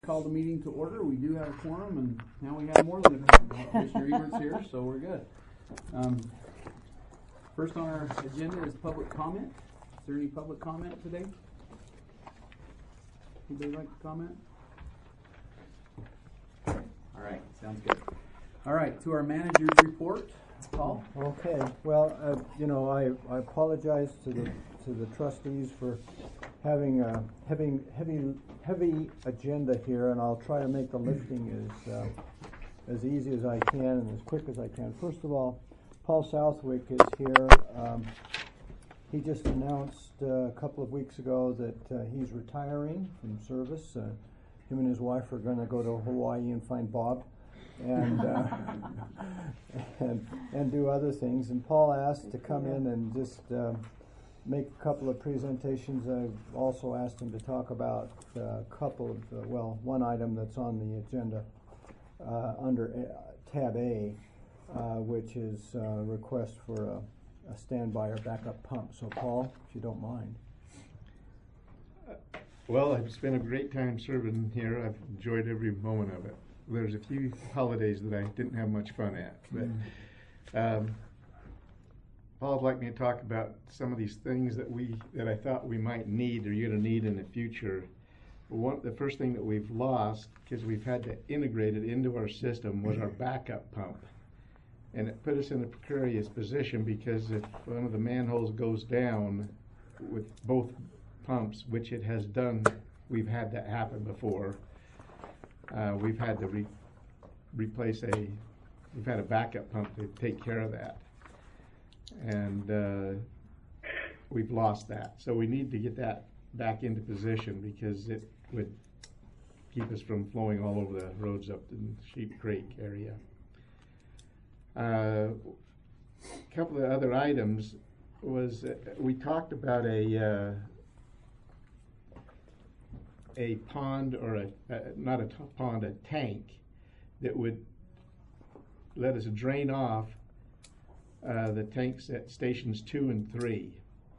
Call the meeting to order. We do have a quorum, and now we have more than a quorum. Mr. Ebert's here, so we're good. First on our agenda is public comment. Is there any public comment today? Anybody like to comment? All right, sounds good. All right, to our manager's report, Paul. Okay. Well, I apologize to the trustees for having a heavy agenda here, and I'll try to make the lifting as easy as I can and as quick as I can. First of all, Paul Southwick is here. He just announced a couple of weeks ago that he's retiring from service. Him and his wife are going to go to Hawaii and find Bob, and and do other things. And Paul asked to come in and just make a couple of presentations. I've also asked him to talk about a couple of, one item that's on the agenda under tab A, which is a request for a standby or backup pump. So Paul, if you don't mind. Well, I've spent a great time serving here. I've enjoyed every moment of it. There's a few holidays that I didn't have much fun at, but Paul would like me to talk about some of these things that I thought we might need or you're going to need in the future. The first thing that we've lost, because we've had to integrate it into our system, was our backup pump. And it put us in a precarious position because if one of the manholes goes down with both pumps, which it has done, we've had that happen before. We've had to we've had a backup pump to take care of that. And we've lost that. So we need to get that back into position because it would keep us from flowing all over the roads up in Sheep Creek area. A couple of other items was we talked about a pond, or not a pond, a tank that would let us drain off the tanks at stations 2 and 3.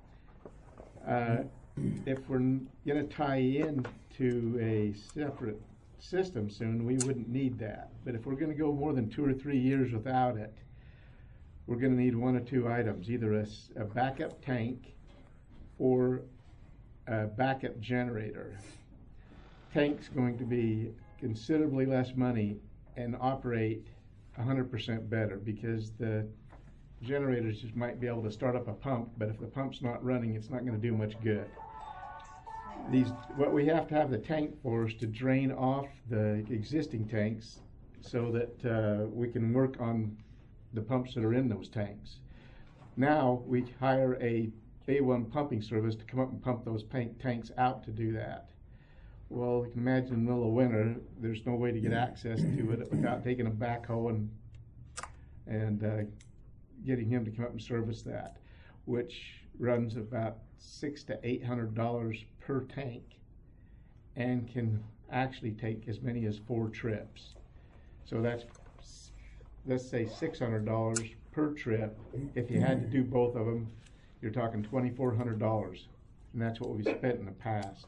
If we're going to tie in to a separate system soon, we wouldn't need that. But if we're going to go more than 2 or 3 years without it, we're going to need one of two items, either a backup tank or a backup generator. Tank's going to be considerably less money and operate 100% better because the generators just might be able to start up a pump, but if the pump's not running, it's not going to do much good. What we have to have the tank for is to drain off the existing tanks so that we can work on the pumps that are in those tanks. Now we hire a A1 pumping service to come up and pump those tanks out to do that. Well, you can imagine in the middle of winter, there's no way to get access to it without taking a backhoe and getting him to come up and service that, which runs about $600 to $800 per tank and can actually take as many as 4 trips. So that's, let's say, $600 per trip. If you had to do both of them, you're talking $2,400, and that's what we've spent in the past.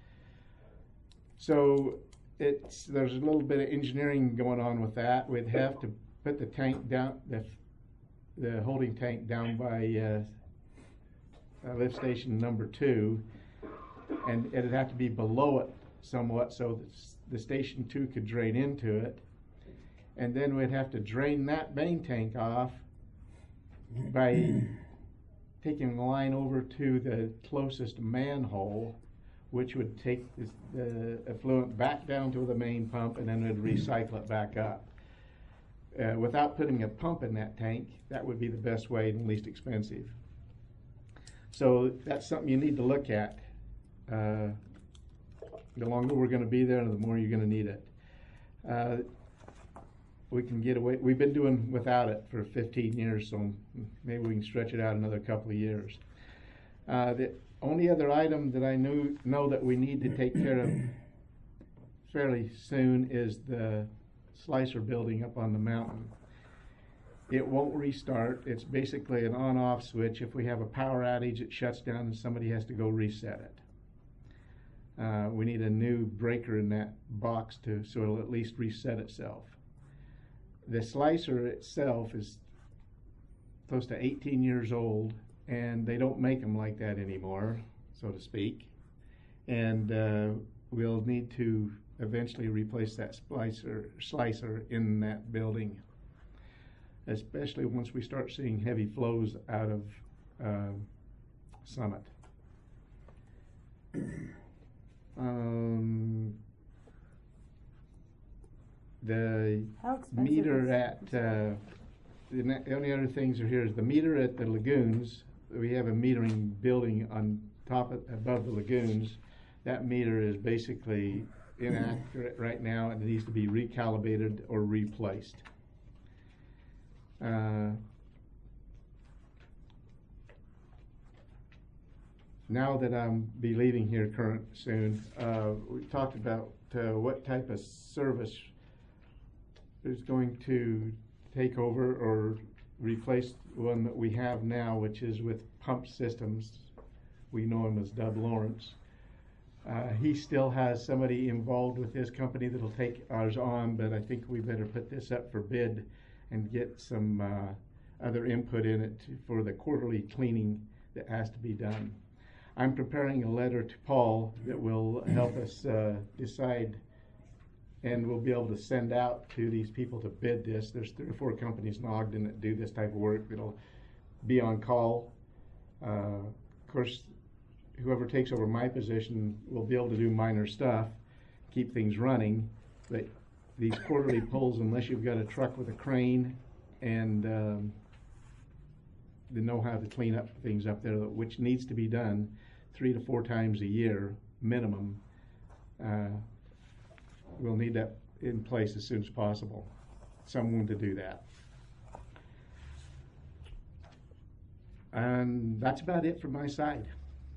So there's a little bit of engineering going on with that. We'd have to put the tank down, the holding tank down by lift station number 2, and it'd have to be below it somewhat so that the station 2 could drain into it. And then we'd have to drain that main tank off by taking the line over to the closest manhole, which would take the effluent back down to the main pump, and then it'd recycle it back up. Without putting a pump in that tank, that would be the best way and least expensive. So that's something you need to look at. The longer we're going to be there, the more you're going to need it. We can get away. We've been doing without it for 15 years, so maybe we can stretch it out another couple of years. The only other item that I know that we need to take care of fairly soon is the slicer building up on the mountain. It won't restart. It's basically an on-off switch. If we have a power outage, it shuts down and somebody has to go reset it. We need a new breaker in that box so it'll at least reset itself. The slicer itself is close to 18 years old, and they don't make them like that anymore, so to speak. And we'll need to eventually replace that slicer in that building, especially once we start seeing heavy flows out of Summit. The How expensive meter is at the only other things are here is the meter at the lagoons. We have a metering building on top above the lagoons. That meter is basically inaccurate right now and it needs to be recalibrated or replaced. Now that I'm be leaving here soon, we talked about what type of service is going to take over or replace the one that we have now, which is with pump systems. We know him as Doug Lawrence. He still has somebody involved with this company that'll take ours on, but I think we better put this up for bid and get some other input in it for the quarterly cleaning that has to be done. I'm preparing a letter to Paul that will help us decide, and we'll be able to send out to these people to bid this. There's 3 or 4 companies in Ogden that do this type of work that'll be on call. Of course, whoever takes over my position will be able to do minor stuff, keep things running, but these quarterly pulls, unless you've got a truck with a crane and the know-how to clean up things up there, which needs to be done 3 to 4 times a year minimum, we'll need that in place as soon as possible. Someone to do that. And that's about it from my side.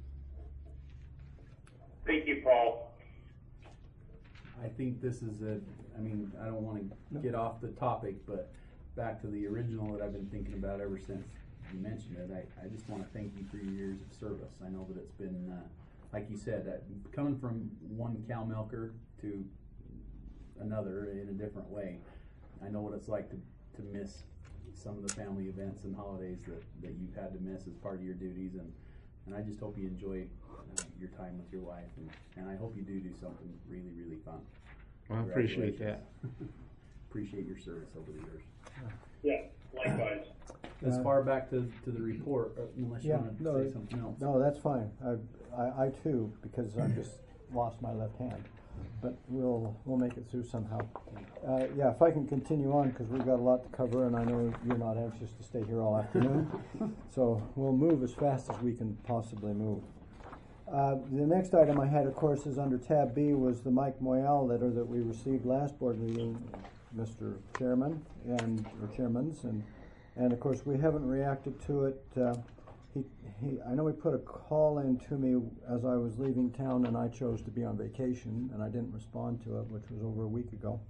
Thank you, Paul. I think this is I don't want to get off the topic, but back to the original that I've been thinking about ever since you mentioned it. I just want to thank you for your years of service. I know that it's been, like you said, coming from one cow milker to another in a different way. I know what it's like to miss some of the family events and holidays that you've had to miss as part of your duties, and I just hope you enjoy your time with your wife, and I hope you do something really, really fun. Well, I appreciate that. Appreciate your service over the years. Yeah, likewise. As far back to the report, unless you want to say something else. No, that's fine. I too, because I just lost my left hand, but we'll make it through somehow. Yeah, if I can continue on, because we've got a lot to cover, and I know you're not anxious to stay here all afternoon, so we'll move as fast as we can possibly move. The next item I had, of course, is under tab B, was the Mike Moyal letter that we received last board meeting, Mr. Chairman or Chairmans, and of course we haven't reacted to it. I know he put a call in to me as I was leaving town, and I chose to be on vacation, and I didn't respond to it, which was over a week ago.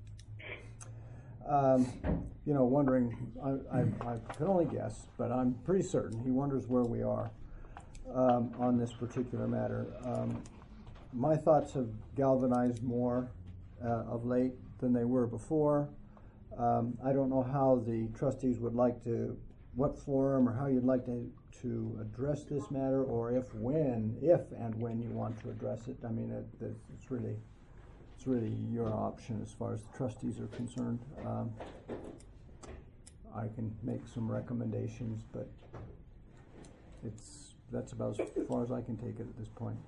Wondering, I can only guess, but I'm pretty certain he wonders where we are on this particular matter. My thoughts have galvanized more of late than they were before. I don't know how the trustees would like to, what forum or how you'd like to address this matter, or if and when you want to address it. I mean, it's really your option as far as the trustees are concerned. I can make some recommendations, but that's about as far as I can take it at this point.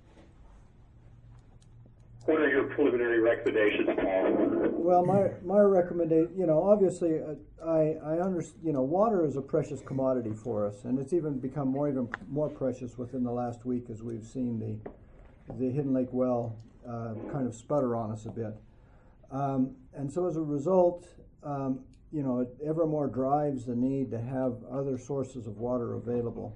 What are your preliminary recommendations, Paul? Well, my recommendation, obviously, I understand, water is a precious commodity for us, and it's even become even more precious within the last week as we've seen the Hidden Lake well kind of sputter on us a bit. And so as a result, it ever more drives the need to have other sources of water available.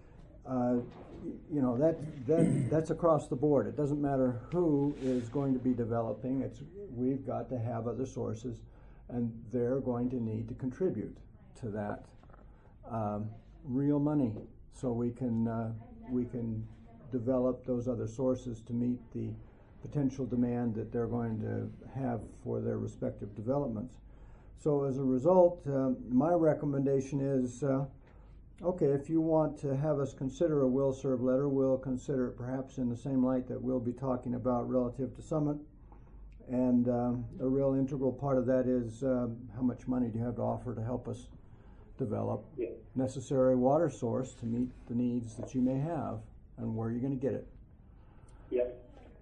That's across the board. It doesn't matter who is going to be developing. We've got to have other sources, and they're going to need to contribute to that real money, so we can develop those other sources to meet the potential demand that they're going to have for their respective developments. So as a result, my recommendation is, okay, if you want to have us consider a will serve letter, we'll consider it perhaps in the same light that we'll be talking about relative to Summit. And a real integral part of that is how much money do you have to offer to help us develop necessary water source to meet the needs that you may have, and where you're going to get it. Yep.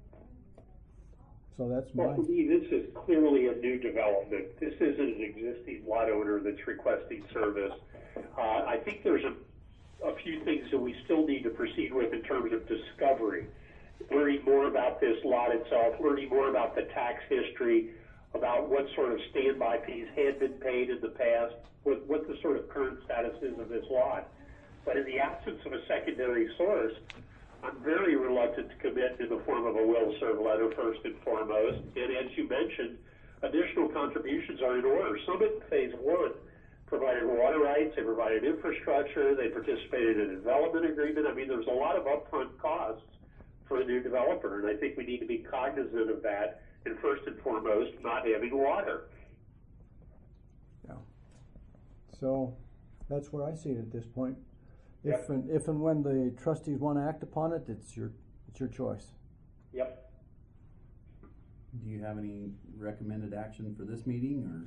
So that's Well, my... for me, this is clearly a new development. This isn't an existing lot owner that's requesting service. I think there's a few things that we still need to proceed with in terms of discovery. Learning more about this lot itself, learning more about the tax history, about what sort of standby fees had been paid in the past, what the sort of current status is of this lot. But in the absence of a secondary source, I'm very reluctant to commit in the form of a will serve letter first and foremost. And as you mentioned, additional contributions are in order. Summit Phase 1 provided water rights, they provided infrastructure, they participated in a development agreement. I mean, there's a lot of upfront costs for a new developer, and I think we need to be cognizant of that, and first and foremost, not having water. Yeah. So that's where I see it at this point. Yep. If and when the trustees want to act upon it, it's your choice. Yep. Do you have any recommended action for this meeting, or?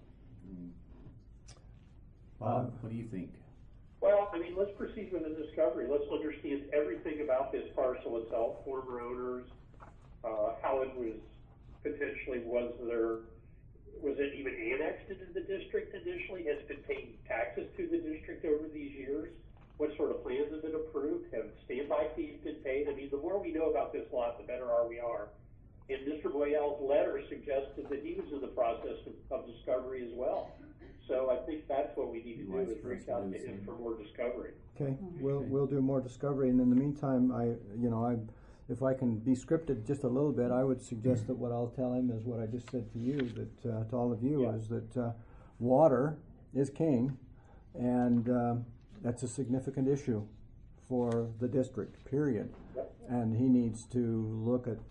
Bob, what do you think? Well, I mean, let's proceed with the discovery. Let's understand everything about this parcel itself, former owners, how it was potentially, was it even annexed into the district initially? Has it been paying taxes to the district over these years? What sort of plans have been approved? Have standby fees been paid? I mean, the more we know about this lot, the better we are. And Mr. Boyle's letter suggested that he was in the process of discovery as well. So I think that's what we need to do, is reach out to him for more discovery. Okay, we'll do more discovery, and in the meantime, if I can be scripted just a little bit, I would suggest that what I'll tell him is what I just said to you, that to all of you, is that water is king, and that's a significant issue for the district, period. Yep. And he needs to look at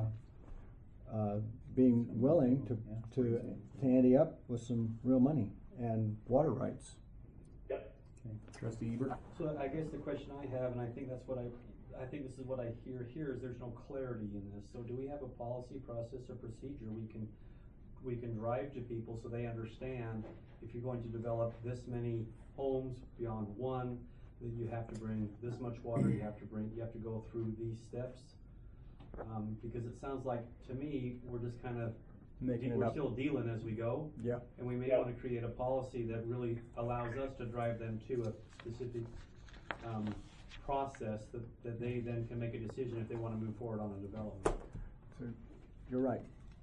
being willing to ante up with some real money and water rights. Yep. Okay. Trustee Ebert? So I guess the question I have, and I think that's what I think this is what I hear here, is there's no clarity in this. So do we have a policy, process, or procedure we can drive to people so they understand if you're going to develop this many homes beyond one, that you have to bring this much water, you have to go through these steps? Because it sounds like, to me, we're just kind of we're still dealing as we go. Yeah. And we may want to create a policy that really allows us to drive them to a specific process that they then can make a decision if they want to move forward on a development. So you're right.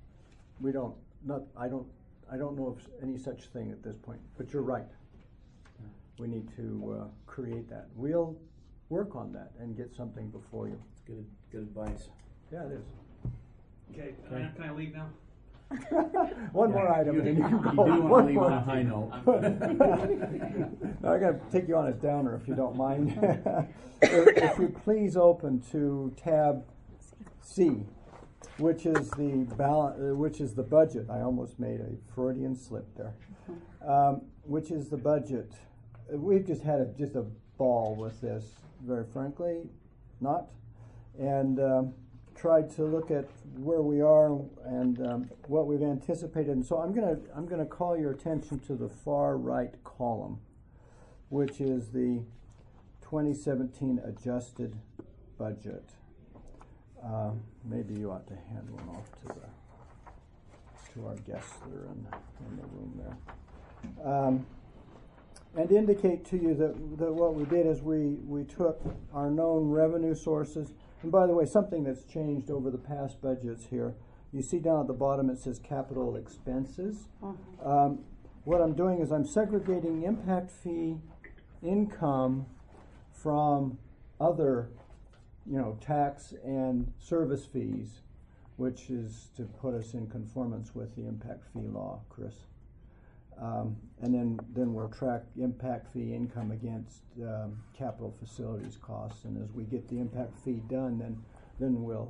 I don't know of any such thing at this point, but you're right. We need to create that. We'll work on that and get something before you. Good advice. Yeah, it is. Okay, can I leave now? One more item, and then you can go. You do want to leave on a high note. Now, I got to take you on a downer, if you don't mind. If you please open to tab C, which is the budget. I almost made a Freudian slip there. Which is the budget. We've just had a ball with this, very frankly, and tried to look at where we are and what we've anticipated. And so I'm gonna call your attention to the far right column, which is the 2017 adjusted budget. Maybe you ought to hand one off to our guests that are in the room there. And indicate to you that what we did is we took our known revenue sources. And by the way, something that's changed over the past budgets here, you see down at the bottom it says capital expenses. What I'm doing is I'm segregating impact fee income from other, tax and service fees, which is to put us in conformance with the impact fee law, Chris. And then we'll track impact fee income against capital facilities costs, and as we get the impact fee done, then we'll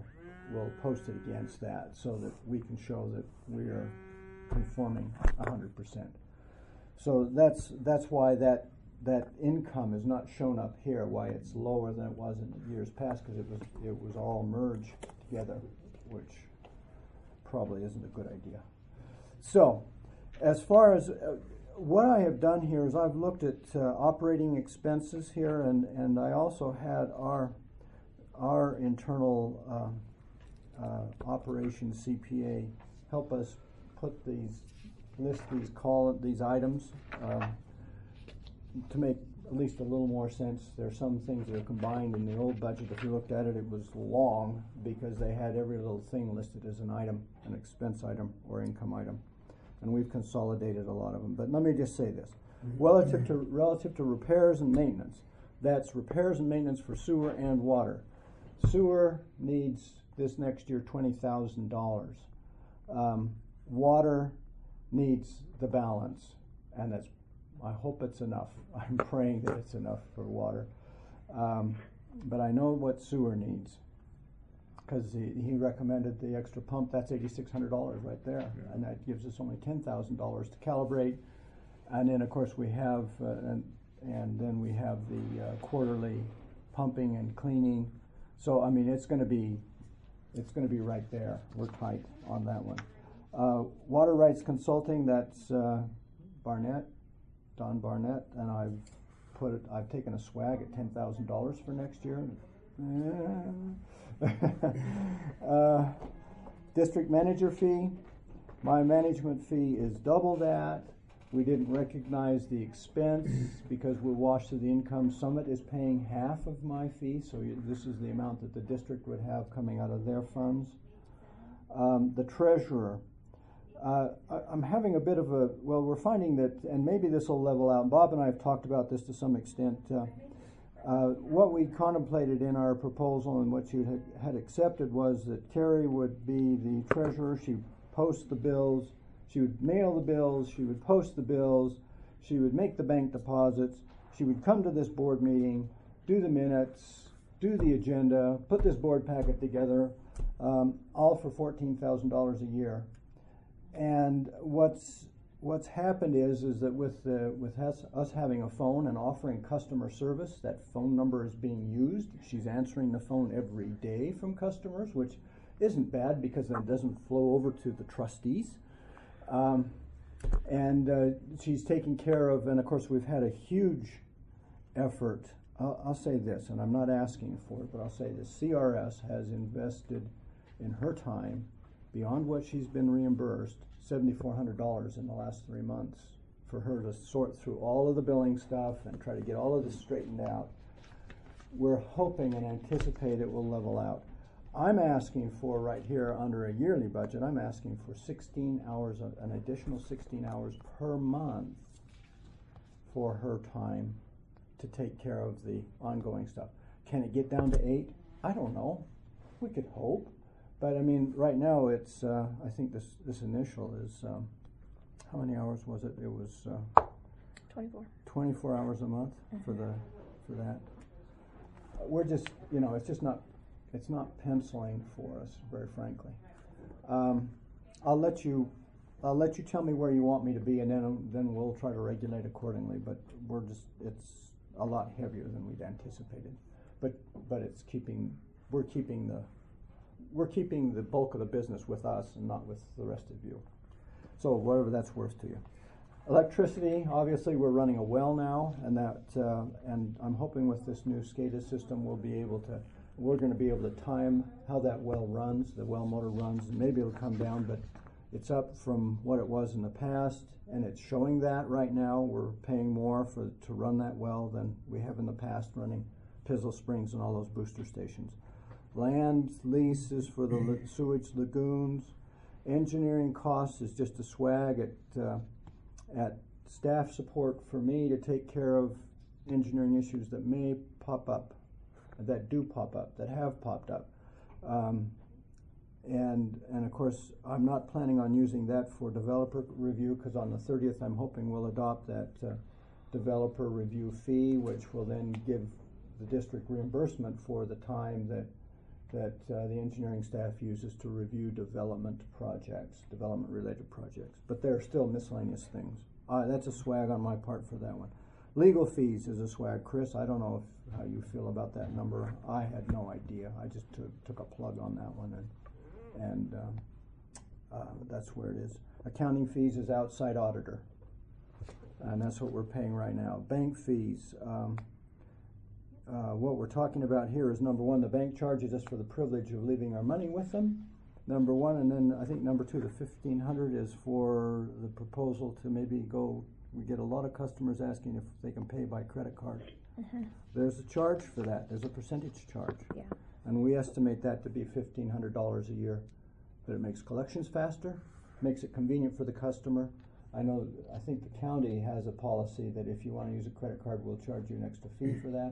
we'll post it against that so that we can show that we are conforming 100%. So that's why that income is not shown up here, why it's lower than it was in years past, because it was all merged together, which probably isn't a good idea. So, as far as what I have done here is I've looked at operating expenses here, and I also had our internal operations CPA help us list these items to make at least a little more sense. There are some things that are combined in the old budget. If you looked at it, it was long because they had every little thing listed as an item, an expense item or income item. And we've consolidated a lot of them. But let me just say this. Relative to repairs and maintenance, that's repairs and maintenance for sewer and water. Sewer needs this next year $20,000. Water needs the balance, and I hope it's enough. I'm praying that it's enough for water. But I know what sewer needs, because he recommended the extra pump. That's $8,600 right there, yeah. And that gives us only $10,000 to calibrate. And then of course we have and then we have the quarterly pumping and cleaning. So I mean it's going to be right there. We're tight on that one. Water rights consulting, that's Don Barnett, and I've taken a swag at $10,000 for next year. District manager fee, my management fee is double that. We didn't recognize the expense because we'll wash through the income. Summit is paying half of my fee, so this is the amount that the district would have coming out of their funds. The treasurer, I'm having a bit of we're finding that, and maybe this will level out, Bob and I have talked about this to some extent. What we contemplated in our proposal and what you had accepted was that Terry would be the treasurer. She would post the bills, she would mail the bills, she would post the bills, she would make the bank deposits, she would come to this board meeting, do the minutes, do the agenda, put this board packet together, all for $14,000 a year. And what's happened is that with us having a phone and offering customer service, that phone number is being used. She's answering the phone every day from customers, which isn't bad because then it doesn't flow over to the trustees. And she's taking care of, and of course we've had a huge effort. I'll say this, and I'm not asking for it, but I'll say this. CRS has invested in her time, beyond what she's been reimbursed, $7,400 in the last 3 months for her to sort through all of the billing stuff and try to get all of this straightened out. We're hoping and anticipate it will level out. I'm asking for right here under a yearly budget, I'm asking for 16 hours, an additional 16 hours per month for her time to take care of the ongoing stuff. Can it get down to 8? I don't know. We could hope. But I mean, right now it's, I think this initial is, how many hours was it? It was 24 hours a month for that. We're just, it's not penciling for us, very frankly. I'll let you tell me where you want me to be, and then we'll try to regulate accordingly. But it's a lot heavier than we'd anticipated. But we're keeping the bulk of the business with us and not with the rest of you. So whatever that's worth to you. Electricity, obviously we're running a well now, and and I'm hoping with this new SCADA system we're going to be able to time how that well runs, the well motor runs, and maybe it'll come down, but it's up from what it was in the past, and it's showing that right now. We're paying more to run that well than we have in the past running Pizzle Springs and all those booster stations. Land lease is for the sewage lagoons. Engineering costs is just a swag at staff support for me to take care of engineering issues that may pop up, that have popped up. And of course, I'm not planning on using that for developer review, because on the 30th I'm hoping we'll adopt that developer review fee, which will then give the district reimbursement for the time that that the engineering staff uses to review development projects, development-related projects. But there are still miscellaneous things. That's a swag on my part for that one. Legal fees is a swag. Chris, I don't know how you feel about that number. I had no idea. I just took a plug on that one, and that's where it is. Accounting fees is outside auditor, and that's what we're paying right now. Bank fees. What we're talking about here is, number one, the bank charges us for the privilege of leaving our money with them, number one, and then I think number two, the $1,500 is for the proposal to maybe go. We get a lot of customers asking if they can pay by credit card. There's a charge for that. There's a percentage charge, and we estimate that to be $1,500 a year. But it makes collections faster, makes it convenient for the customer. I think the county has a policy that if you want to use a credit card, we'll charge you an extra fee for that.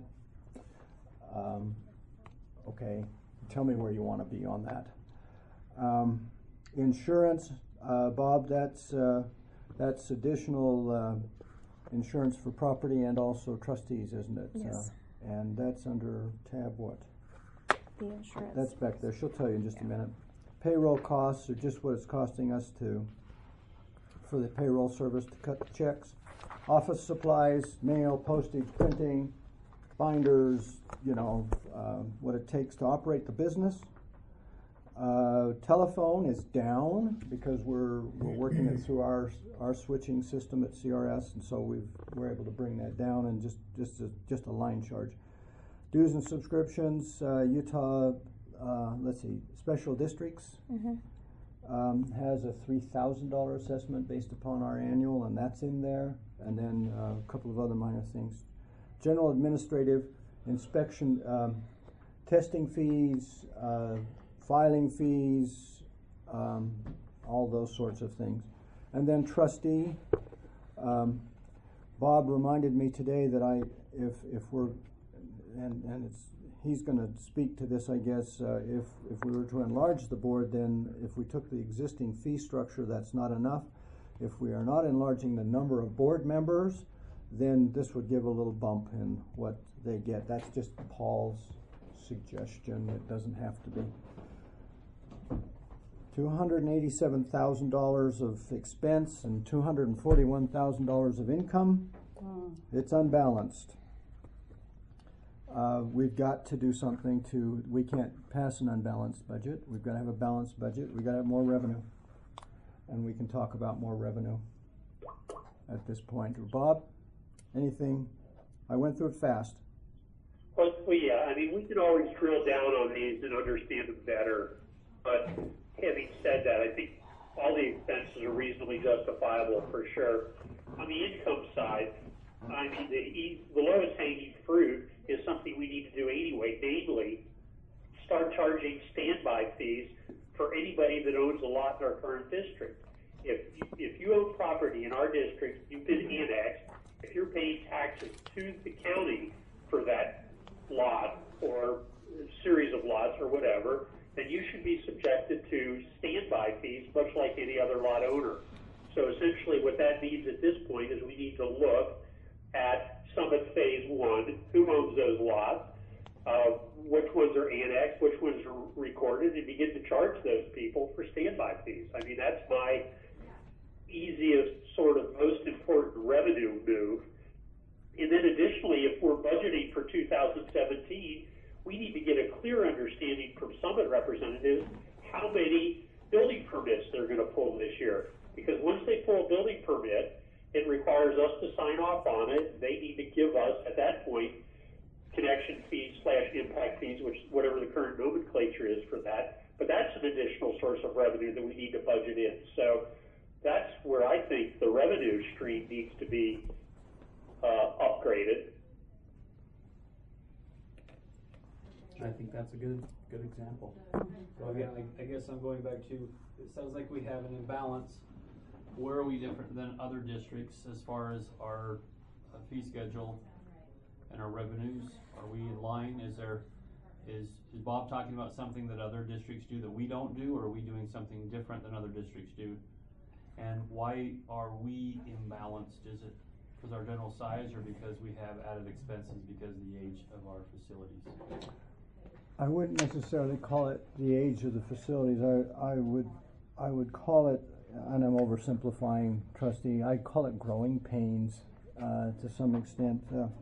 Okay, tell me where you want to be on that. Insurance, Bob, that's additional insurance for property and also trustees, isn't it? Yes. And that's under tab what? The insurance. That's back there. She'll tell you in just a minute. Payroll costs are just what it's costing us for the payroll service to cut the checks. Office supplies, mail, postage, printing, binders, what it takes to operate the business. Telephone is down because we're working it through our switching system at CRS, and so we're able to bring that down, and just a line charge. Dues and subscriptions, Utah, special districts has a $3,000 assessment based upon our annual, and that's in there, and then a couple of other minor things. General administrative, inspection, testing fees, filing fees, all those sorts of things. And then trustee, Bob reminded me today that if we're, and he's going to speak to this, I guess, if we were to enlarge the board, then if we took the existing fee structure, that's not enough. If we are not enlarging the number of board members, then this would give a little bump in what they get. That's just Paul's suggestion. It doesn't have to be. $287,000 of expense and $241,000 of income. It's unbalanced. We've got to do something we can't pass an unbalanced budget. We've got to have a balanced budget. We've got to have more revenue. And we can talk about more revenue at this point. Bob, anything? I went through it fast. Well, yeah, I mean, we can always drill down on these and understand them better. But having said that, I think all the expenses are reasonably justifiable for sure. On the income side, I mean, the lowest hanging fruit is something we need to do anyway, namely start charging standby fees for anybody that owns a lot in our current district. If you own property in our district, you've been annexed, if you're paying taxes to the county for that lot or series of lots or whatever, then you should be subjected to standby fees, much like any other lot owner. So essentially what that means at this point is we need to look at Summit Phase 1, who owns those lots, which ones are annexed, which ones are recorded, and begin to charge those people for standby fees. I mean, that's my easiest, sort of most important revenue move. And then additionally, if we're budgeting for 2017, we need to get a clear understanding from Summit representatives how many building permits they're going to pull this year. Because once they pull a building permit, it requires us to sign off on it. They need to give us, at that point, connection fees / impact fees, which whatever the current nomenclature is for that. But that's an additional source of revenue that we need to budget in. So that's where I think the revenue stream needs to be upgraded. I think that's a good example. So again, I guess I'm going back to, it sounds like we have an imbalance. Where are we different than other districts as far as our fee schedule and our revenues? Are we in line? Is Bob talking about something that other districts do that we don't do, or are we doing something different than other districts do? And why are we imbalanced? Is it because our general size, or because we have added expenses because of the age of our facilities? I wouldn't necessarily call it the age of the facilities. I would call it, and I'm oversimplifying, Trustee, I'd call it growing pains to some extent.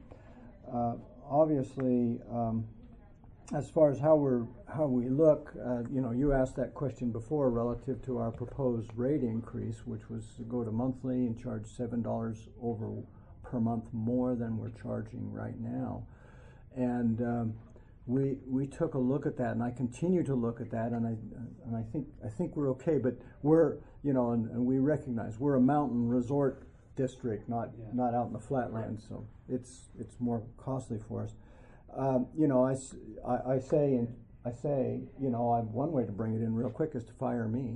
Obviously, as far as how we look, you asked that question before relative to our proposed rate increase, which was to go to monthly and charge $7 over per month more than we're charging right now. And we took a look at that, and I continue to look at that, and I think we're okay. But we're and we recognize we're a mountain resort district, not out in the flatlands, so it's more costly for us. I say one way to bring it in real quick is to fire me,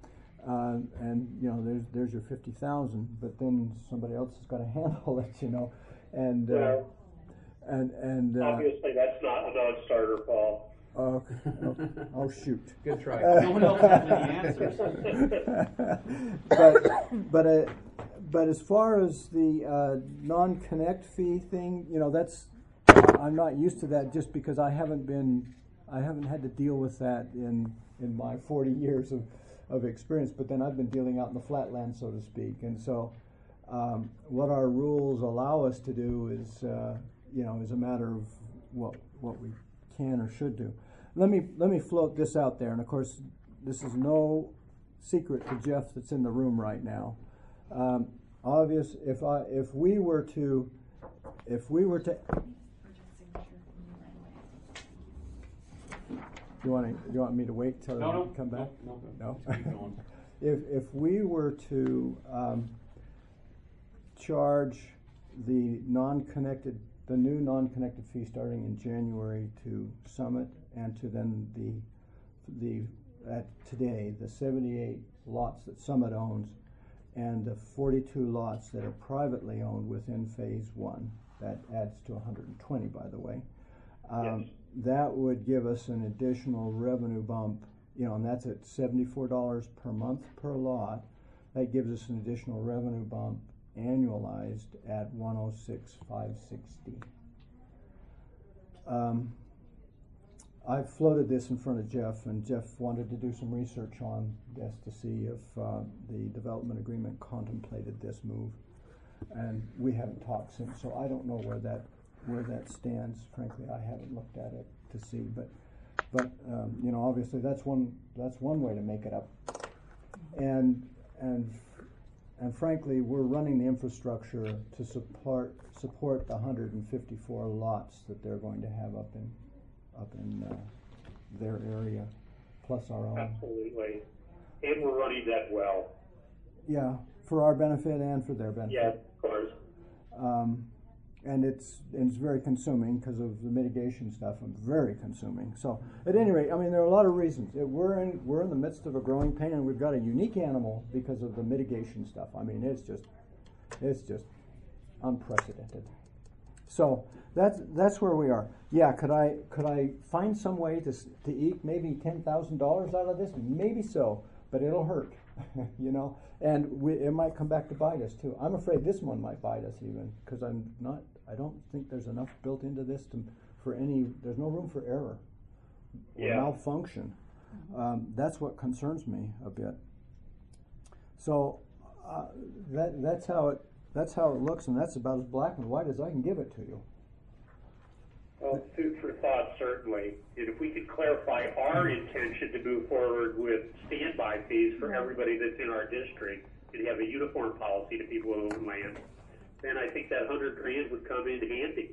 and there's your 50,000, but then somebody else has got to handle it, and. And obviously that's not a non-starter, Paul. Oh, shoot. Good try. No one else has any answers. But as far as the non-connect fee thing, that's I'm not used to that just because I haven't had to deal with that in my 40 years of experience. But then I've been dealing out in the flatland, so to speak, and so what our rules allow us to do is. Is a matter of what we can or should do. Let me float this out there, and of course, this is no secret to Jeff that's in the room right now. Obvious, if we were to. You want me to wait till you come back? No. Keep going. If we were to charge the new non-connected fee starting in January to Summit and to then today the 78 lots that Summit owns and the 42 lots that are privately owned within phase 1. That adds to 120, by the way. Yes. That would give us an additional revenue bump, and that's at $74 per month per lot. That gives us an additional revenue bump annualized at $106,560. I've floated this in front of Jeff, and Jeff wanted to do some research on this to see if the development agreement contemplated this move, and we haven't talked since, so I don't know where that stands. Frankly, I haven't looked at it to see, but obviously that's one way to make it up, and frankly, we're running the infrastructure to support the 154 lots that they're going to have up in their area, plus our own. Absolutely, and we're running that well. Yeah, for our benefit and for their benefit. Yeah, of course. And it's very consuming because of the mitigation stuff. And very consuming. So at any rate, there are a lot of reasons. We're in the midst of a growing pain, and we've got a unique animal because of the mitigation stuff. It's just unprecedented. So that's where we are. Yeah, could I find some way to eke maybe $10,000 out of this? Maybe so, but it'll hurt, And it might come back to bite us too. I'm afraid this one might bite us even because I don't think there's enough built into this there's no room for error or malfunction. That's what concerns me a bit. So that's how it looks, and that's about as black and white as I can give it to you. Well, food for thought, certainly. And if we could clarify our intention to move forward with standby fees for everybody that's in our district and have a uniform policy to people who own land, then I think that $100,000 would come in handy.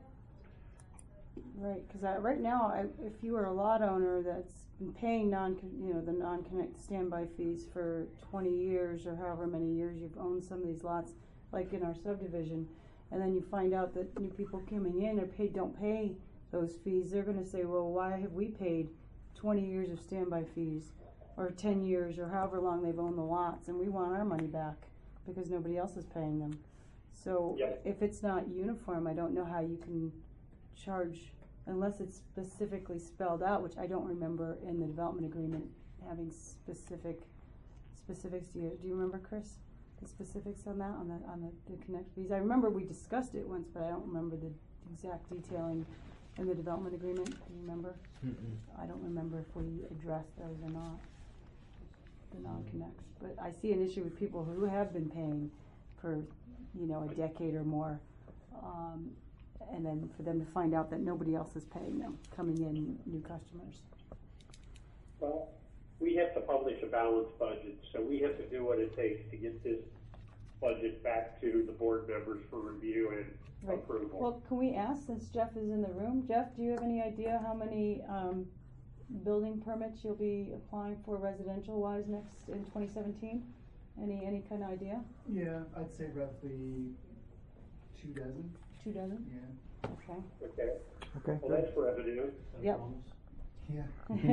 Right, because right now, if you were a lot owner that's been paying the non-connect standby fees for 20 years or however many years you've owned some of these lots, like in our subdivision, and then you find out that new people coming in don't pay those fees, they're going to say, well, why have we paid 20 years of standby fees or 10 years or however long they've owned the lots, and we want our money back because nobody else is paying them. So if it's not uniform, I don't know how you can charge unless it's specifically spelled out, which I don't remember in the development agreement having specifics. Do you remember, Chris? The specifics on that, on the connect fees? I remember we discussed it once, but I don't remember the exact detailing. in the development agreement, do you remember? I don't remember if we addressed those or not, the non-connects, but I see an issue with people who have been paying for, you know, a decade or more, and then for them to find out that nobody else is paying them, coming in, new customers. Well, we have to publish a balanced budget, so we have to do what it takes to get this budget back to the board members for review and Right. approval. Well, can we ask, since Jeff is in the room, Jeff, do you have any idea how many, building permits you'll be applying for residential wise next in 2017? Any kind of idea? Yeah, I'd say roughly 2 dozen. 2 dozen? Yeah. Okay. Okay, Okay. well, that's revenue. Yep. Yeah.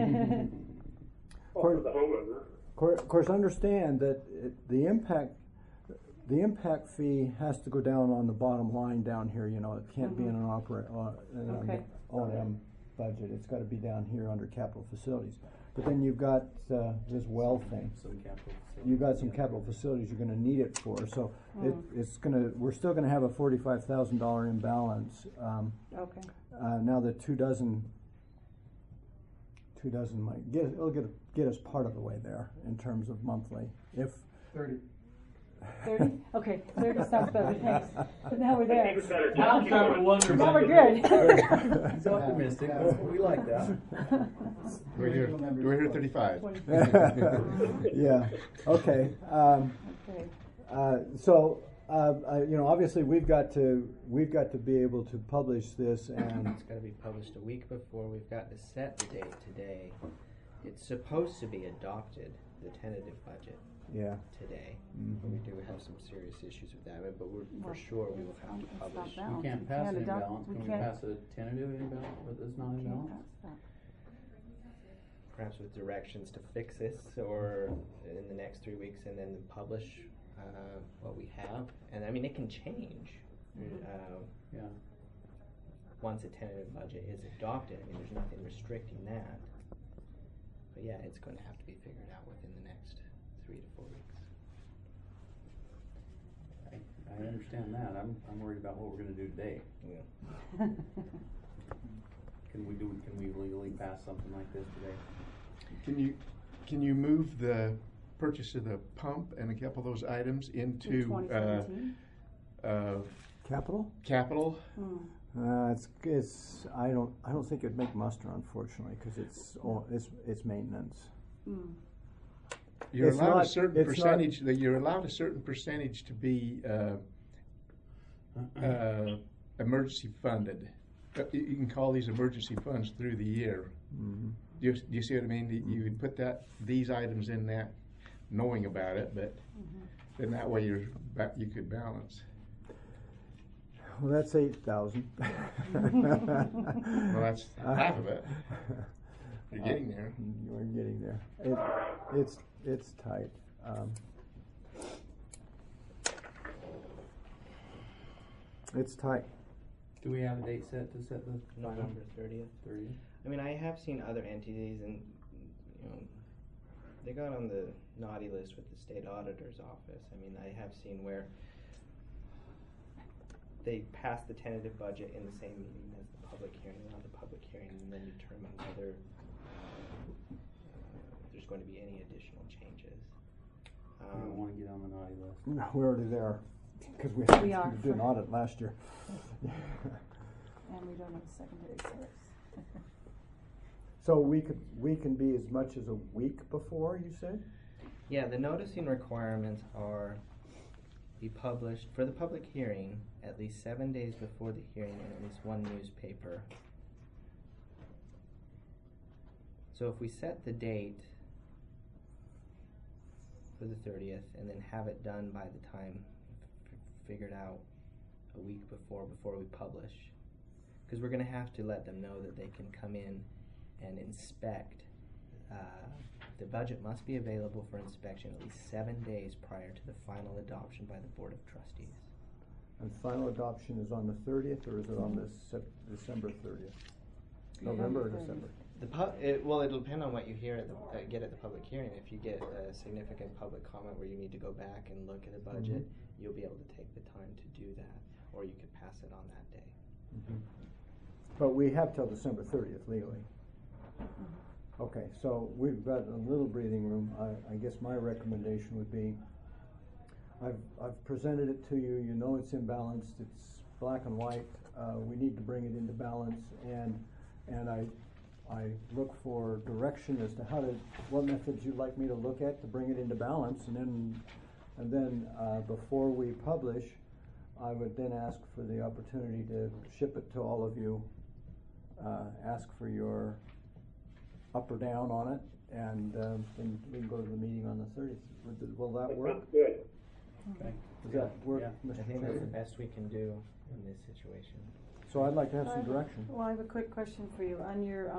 Well, for the homeowner. Of course, understand that the impact fee has to go down on the bottom line down here, you know, it can't be in an Okay. O&M budget, it's gotta be down here under capital facilities. But then you've got, this well thing, Some capital. you've got some capital facilities you're gonna need it for, so we're still gonna have a $45,000 imbalance. Okay. Now the 2 dozen might it'll get us part of the way there in terms of monthly, if 30. 30? Okay, 30 sounds better, thanks. But now we're I there. think it's better. Now I'm starting to wonder. Now we're good. He's optimistic, we like that. We're here 35. Yeah, okay. Okay. So, you know, obviously we've got to be able to publish this, and It's gotta be published a week before. We've got to set the date today. It's supposed to be adopted, the tentative budget, yeah. today. Mhm. But we do have some serious issues with that, but we're, Well, for sure, we will it's have not- to it's not publish. that. We can't We pass can't an adopt- imbalance, we can we can't- pass a tentative imbalance, but it's not imbalance? Perhaps with directions to fix this, or in the next 3 weeks, and then publish what we have. And I mean, it can change. Yeah. Once a tentative budget is adopted, I mean, there's nothing restricting that. But yeah, it's going to have to be figured out within the next 3 to 4 weeks. I understand that, I'm worried about what we're gonna do today. Yeah. Can we legally pass something like this today? Can you move the purchase of the pump and a couple of those items In into 2017? Capital? capital? I don't think it'd make muster, unfortunately, because it's maintenance. Mm. You're It's allowed not- a certain it's not- percentage. You're allowed a certain percentage to be emergency funded. You can call these emergency funds through the year. Mhm. Do you see what I mean? You would put these items in that, knowing about it, but then that way you could balance. Well, that's 8,000. Well, that's half of it. You're getting there. We're getting there. It's tight. It's tight. Do we have a date set to set the November 30th. 30th? I mean, I have seen other entities, and you know, they got on the naughty list with the state auditor's office. I mean, I have seen where they pass the tentative budget in the same meeting as the public hearing, allow the public hearing, and then determine whether there's going to be any additional changes. We don't wanna get on the naughty list. No, we're already there, because we are. did an audit last year. And we don't have a secondary source. So we can be as much as a week before, you said? Yeah, the noticing requirements are be published for the public hearing at least 7 days before the hearing in at least one newspaper. So if we set the date for the 30th and then have it done by the time figured out a week before we publish, because we're going to have to let them know that they can come in and inspect. The budget must be available for inspection at least 7 days prior to the final adoption by the Board of Trustees. And final adoption is on the 30th, or is it on the December 30th? November or December? Well, it'll depend on what you hear get at the public hearing. If you get a significant public comment where you need to go back and look at the budget, you'll be able to take the time to do that, or you could pass it on that day. But we have till December 30th legally. Okay, so we've got a little breathing room. I guess my recommendation would be, I've presented it to you, you know it's imbalanced, it's black and white, we need to bring it into balance, and I look for direction as to what methods you'd like me to look at to bring it into balance, and then before we publish, I would then ask for the opportunity to ship it to all of you, ask for your up or down on it, and then we can go to the meeting on the 30th. Will that work? Sounds good. Okay. Does that work, Yeah. Mr. I think that's the Chairman? best we can do in this situation. So I'd like to have some direction. Well, I have a quick question for you. On your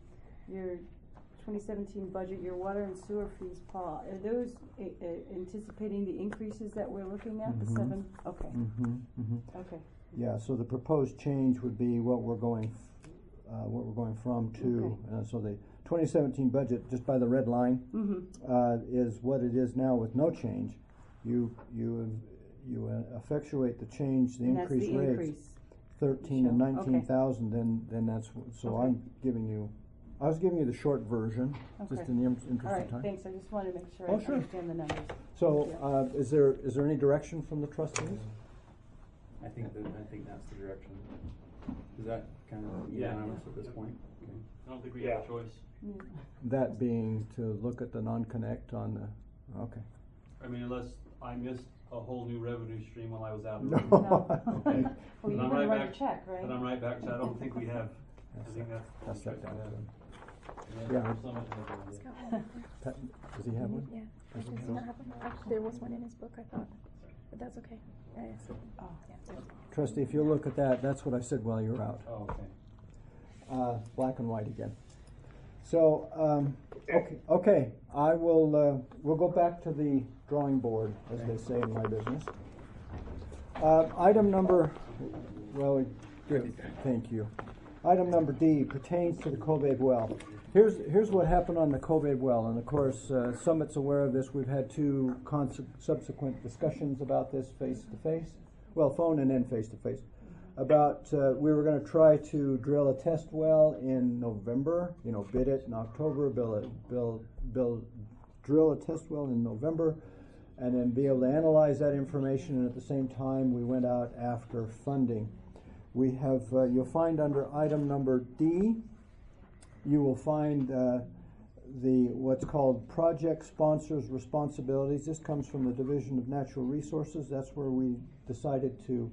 2017 budget, your water and sewer fees, Paul, are those anticipating the increases that we're looking at, the Mhm. 7? Okay, okay. Yeah, so the proposed change would be what we're going from to, Okay. so the 2017 budget, just by the red line, is what it is now with no change. You effectuate the change, the And that's increased the rates, increase. 13 and Sure. 19,000, then that's, so Okay. I was giving you the short version, just Okay. in the interest All of right, time. thanks. I just wanted to make sure Oh, I sure. understand the numbers. So, Thank you. is there any direction from the trustees? I think that's the direction. Is that kind of Yeah. unanimous at this point? Okay. I don't think we have a choice. Yeah. That being to look at the non-connect on the, okay. I mean, unless I missed a whole new revenue stream while I was out of No. the No. Okay. Well, Then you're I'm gonna right write a back- check, right? Then I'm right back to, I don't think we have, I Pass think that- that's. pass that down to him. Yeah. Yeah. Summit has one, He's yeah. got one. Pat, does he have one? Yeah. Does he Does have not one? have one. Actually, there was one in his book, I thought, but that's okay. Yeah, yeah, so- Oh. yeah, there's- Trustee, if you look at that, that's what I said while you were out. Oh, okay. Black and white again. So, okay, I will, we'll go back to the drawing board, as they say in my business. Item number, well, good, thank you. Item number D pertains to the Kobabe well. Here's what happened on the Kobabe well, and of course, Summit's aware of this. We've had two subsequent discussions about this face-to-face, well, phone and then face-to-face. About we were going to try to drill a test well in November, bid it in October, drill a test well in November, and then be able to analyze that information, and at the same time we went out after funding. We have, you'll find under item number D, you will find what's called project sponsors responsibilities. This comes from the Division of Natural Resources. That's where we decided to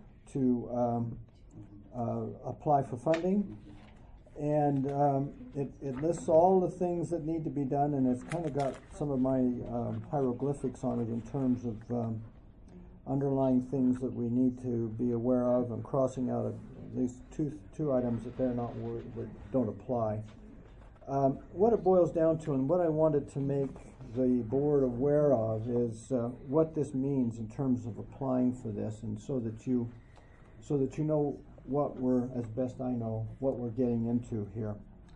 apply for funding, and it lists all the things that need to be done, and it's kind of got some of my hieroglyphics on it in terms of underlying things that we need to be aware of, and crossing out at least two items that they're not that don't apply. What it boils down to, and what I wanted to make the board aware of, is what this means in terms of applying for this, and so that you know what we're, as best I know, what we're getting into here.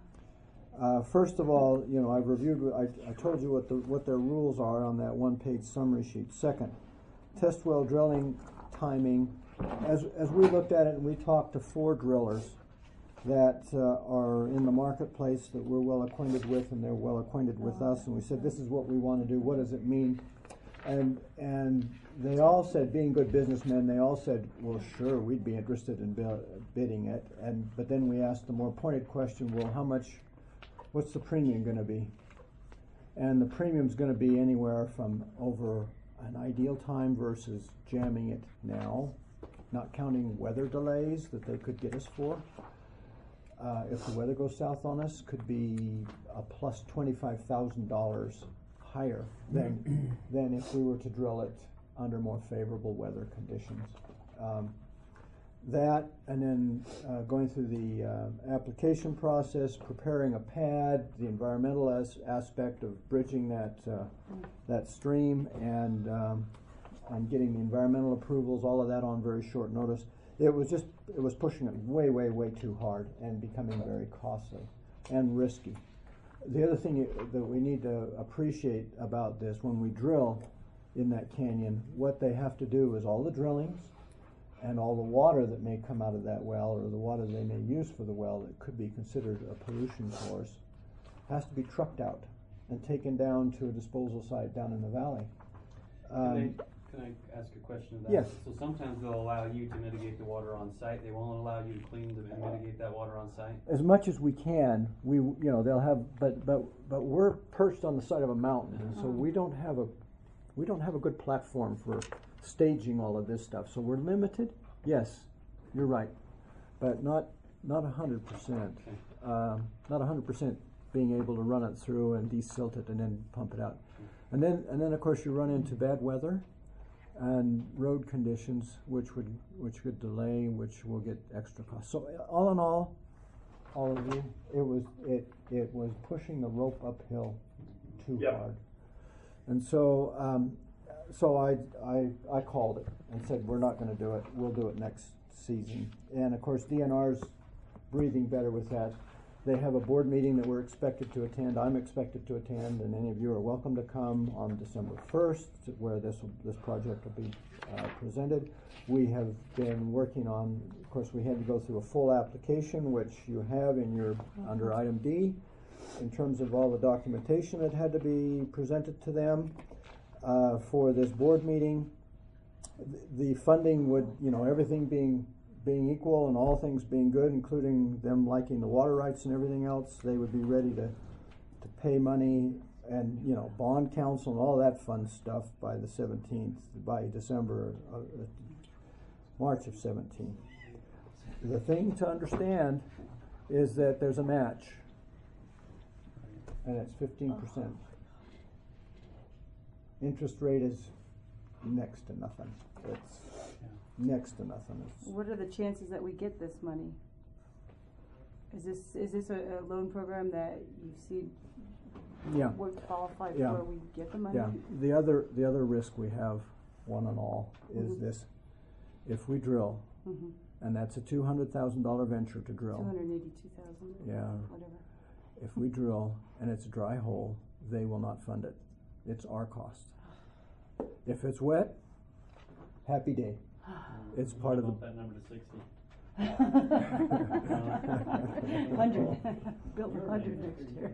First of all, I've reviewed. I told you what their rules are on that one-page summary sheet. Second, test well drilling timing. As we looked at it, and we talked to 4 drillers that are in the marketplace that we're well acquainted with, and they're well acquainted with us, and we said, this is what we want to do. What does it mean? And they all said, being good businessmen, they all said, well, sure, we'd be interested in bidding it. But then we asked the more pointed question, well, what's the premium going to be? And the premium's going to be anywhere from over an ideal time versus jamming it now, not counting weather delays that they could get us for. If the weather goes south on us, could be a plus $25,000 higher than if we were to drill it under more favorable weather conditions. That, and then going through the application process, preparing a pad, the environmental aspect of bridging that stream, and getting the environmental approvals, all of that on very short notice. It was pushing it way, way, way too hard and becoming very costly and risky. The other thing that we need to appreciate about this, when we drill in that canyon, what they have to do is all the drillings, and all the water that may come out of that well, or the water they may use for the well that could be considered a pollution source, has to be trucked out and taken down to a disposal site down in the valley. Can I ask a question of that? Yes. So sometimes they'll allow you to mitigate the water on site, they won't allow you to clean and mitigate that water on site? As much as we can, they'll have, but we're perched on the side of a mountain, and so we don't have a good platform for staging all of this stuff. So we're limited. Yes, you're right, but not 100%. Not 100% being able to run it through and desilt it and then pump it out, and then of course you run into bad weather and road conditions, which could delay, which will get extra cost. So all in all of you, it was pushing the rope uphill too hard, and so I called it and said we're not going to do it. We'll do it next season. And of course DNR's breathing better with that. They have a board meeting that we're expected to attend. I'm expected to attend, and any of you are welcome to come on December 1st, where this project will be presented. We have been working on, of course, we had to go through a full application, which you have in your under item D, in terms of all the documentation that had to be presented to them for this board meeting. The funding would, everything being equal and all things being good, including them liking the water rights and everything else, they would be ready to pay money and, bond counsel and all that fun stuff by the 17th, by December, March of 17. The thing to understand is that there's a match, and it's 15%. Interest rate is next to nothing. It's next to nothing. What are the chances that we get this money? Is this a loan program that you see would qualify for we get the money? Yeah. The other risk we have, one and all, is this: if we drill, and that's a $200,000 venture to drill. 282,000. Yeah. Whatever. If we drill and it's a dry hole, they will not fund it. It's our cost. If it's wet, happy day. It's part of the. That number to 60. 100. Build 100 next year.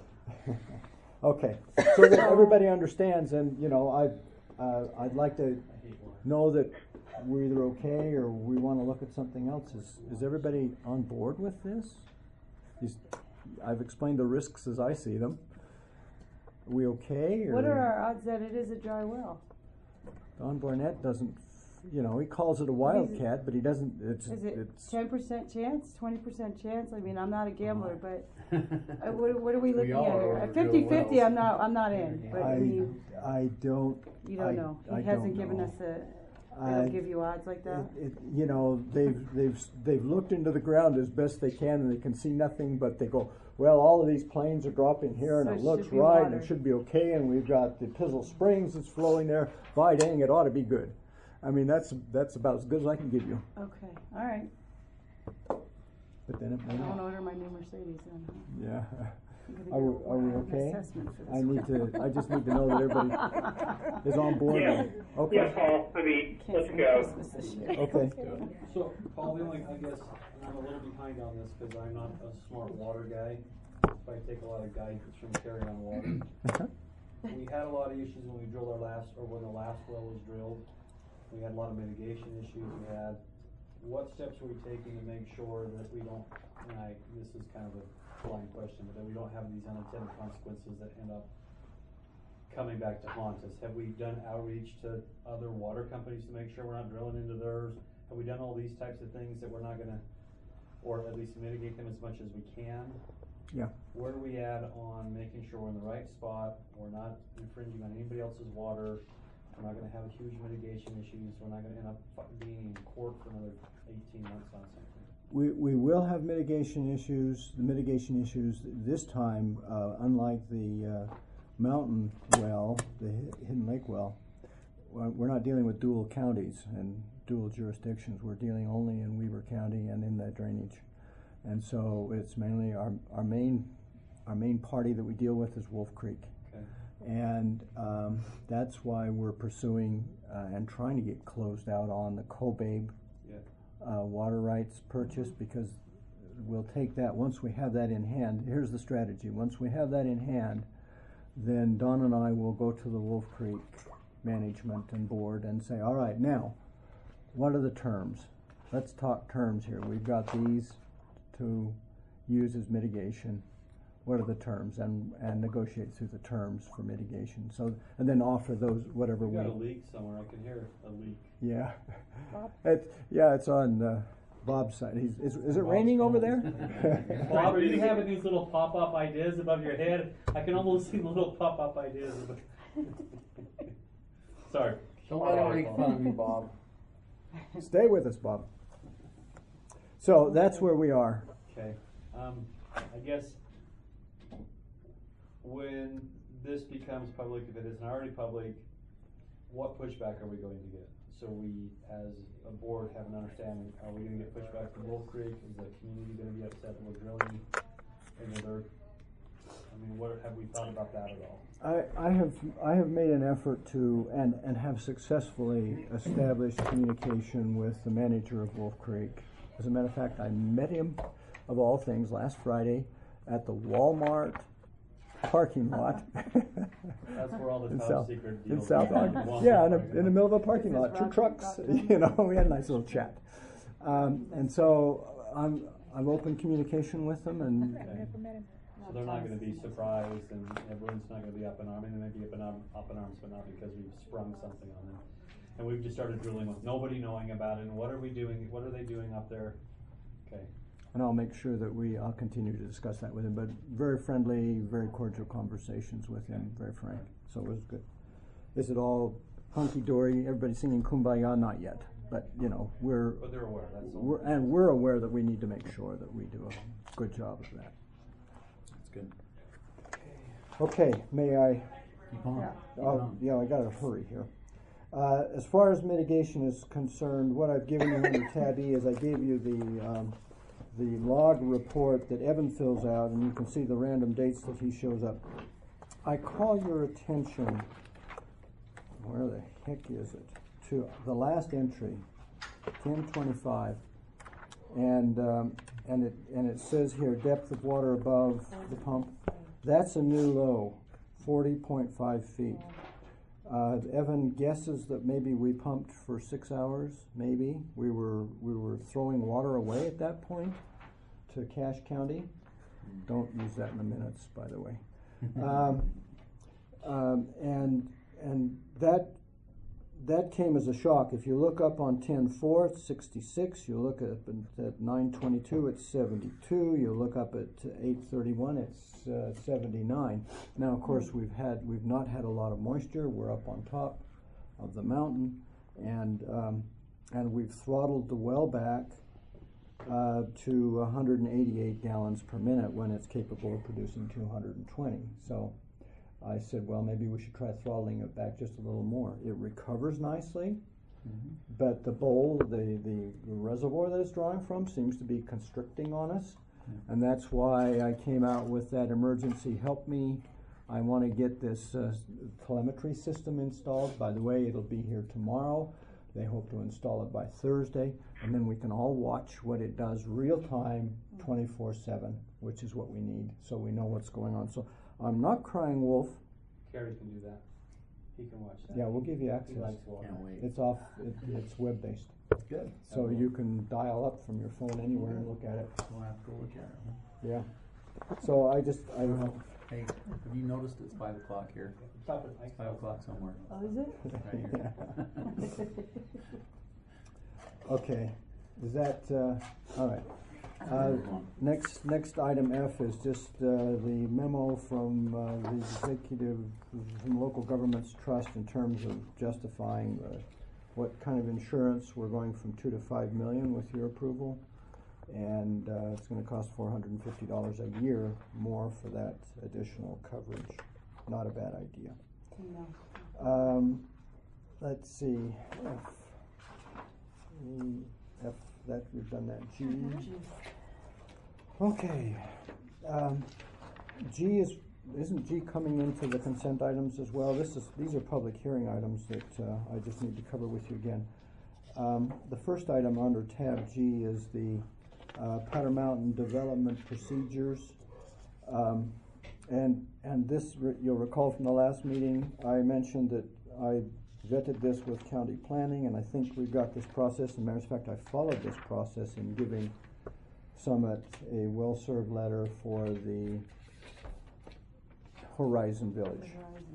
Okay, so that everybody understands, and I'd like to know that we're either okay or we want to look at something else. Is everybody on board with this? I've explained the risks as I see them. Are we okay? Or What are our odds that it is a dry well? Don Barnett doesn't. He calls it a wildcat, but he doesn't. It's 10% chance, 20% chance. I mean, I'm not a gambler, but what are we looking at here? At 50-50, I'm not in. But I don't. You don't know. He hasn't given us a. They don't give you odds like that. They've looked into the ground as best they can, and they can see nothing. But they go, well, all of these planes are dropping here, and So it it looks should be right, water. and it should be okay. And we've got the Pizzle Springs that's flowing there. By dang, it ought to be good. I mean, that's about as good as I can give you. Okay, all right. But then it may I won't not. order my new Mercedes then. Yeah. I'm Are we gonna okay? get an assessment for this I just need to know that everybody is on board. Yeah. Okay. Yeah, Paul, let's Cancel go. Christmas this year. Okay. So, Paul, I guess, I'm a little behind on this because I'm not a smart water guy. So I take a lot of guidance from Carry on Water. We had a lot of issues when we drilled when the last well was drilled. We had a lot of mitigation issues. What steps are we taking to make sure that we don't, this is kind of a blind question, but that we don't have these unintended consequences that end up coming back to haunt us? Have we done outreach to other water companies to make sure we're not drilling into theirs? Have we done all these types of things that we're not gonna, or at least mitigate them as much as we can? Yeah. Where are we at on making sure we're in the right spot, we're not infringing on anybody else's water, we're not gonna have huge mitigation issues, we're not gonna end up being in court for another 18 months on something? We will have mitigation issues. The mitigation issues this time, unlike the mountain well, the Hidden Lake well, we're not dealing with dual counties and dual jurisdictions. We're dealing only in Weber County and in that drainage. And so it's mainly our main party that we deal with is Wolf Creek. Okay. And that's why we're pursuing and trying to get closed out on the Kobabe water rights purchase, because we'll take that, once we have that in hand, here's the strategy. Once we have that in hand, then Don and I will go to the Wolf Creek management and board and say, all right, now, what are the terms? Let's talk terms here. We've got these to use as mitigation. What are the terms? And negotiate through the terms for mitigation. So, and then offer those, whatever We we. got a leak somewhere, I can hear a leak. Yeah. Bob? It's on Bob's side. Is it raining over there? Bob, are you having these little pop-up ideas above your head? I can almost see the little pop-up ideas. Sorry. Don't let him make fun of me, Bob. Stay with us, Bob. So that's where we are. Okay, I guess when this becomes public, if it isn't already public, what pushback are we going to get? So we, as a board, have an understanding, are we gonna get pushback from Wolf Creek? Is the community gonna be upset that we're drilling another? I mean, what, have we thought about that at all? I have made an effort to and have successfully established communication with the manager of Wolf Creek. As a matter of fact, I met him, of all things, last Friday at the Walmart parking lot. That's where all the top secret deals. In South are. Ogden. Yeah, in the middle of a parking lot, two trucks. You know, we had a nice little chat. And so I've opened communication with them, and I've never met him. So they're not gonna be surprised, and everyone's not gonna be up in arms. They may be up in arms, but not because we've sprung something on them. And we've just started drilling with nobody knowing about it, and what are we doing, what are they doing up there? Okay. and I'll make sure that I'll continue to discuss that with him, but very friendly, very cordial conversations with him, very frank, so it was good. Is it all hunky-dory, everybody singing Kumbaya? Not yet, but you know, But they're aware, that's all. we're aware that we need to make sure that we do a good job of that. That's good. Okay, may I? Keep on. Yeah. Keep Oh, on. yeah, I gotta hurry here. As far as mitigation is concerned, what I've given you under tab E is I gave you the log report that Evan fills out, and you can see the random dates that he shows up. I call your attention, where the heck is it, to the last entry, 1025, and it says here depth of water above the pump. That's a new low, 40.5 feet. Evan guesses that maybe we pumped for 6 hours, maybe. We were throwing water away at that point to Cache County. Don't use that in the minutes, by the way. And that came as a shock. If you look up on 10/4, it's 66. You look at 9/22, it's 72. You look up at 8/31, it's 79. Now, of course, we've not had a lot of moisture. We're up on top of the mountain, and we've throttled the well back to 188 gallons per minute when it's capable of producing 220. So I said, well, maybe we should try throttling it back just a little more. It recovers nicely, but the bowl, the reservoir that it's drawing from seems to be constricting on us. And that's why I came out with that emergency help me. I want to get this telemetry system installed. By the way, it'll be here tomorrow. They hope to install it by Thursday, and then we can all watch what it does real time, 24/7, which is what we need, so we know what's going on. So I'm not crying wolf. Kerry can do that. He can watch that. Yeah, we'll give you He access. likes water. Can't wait. It's off. It's web-based, Good. so you can dial up from your phone anywhere and look at it. We'll have to go look at it. Huh? Yeah. So I Hey, have you noticed it's 5 o'clock here? Stop it, Mike. 5 o'clock somewhere. Oh, is it? Right here. Okay. Is that all right? Next item F is just the memo from the executive from local governments trust in terms of justifying what kind of insurance. We're going from $2 to $5 million with your approval, and it's going to cost $450 a year more for that additional coverage. Not a bad idea. No. Let's see. F, that we've done that. G. Okay. G isn't G coming into the consent items as well? These are public hearing items that I just need to cover with you again. The first item under tab G is the Powder Mountain Development Procedures. And this, you'll recall from the last meeting, I mentioned that I vetted this with county planning, and I think we've got this process. As a matter of fact, I followed this process in giving Summit a well-served letter for the Horizon Village.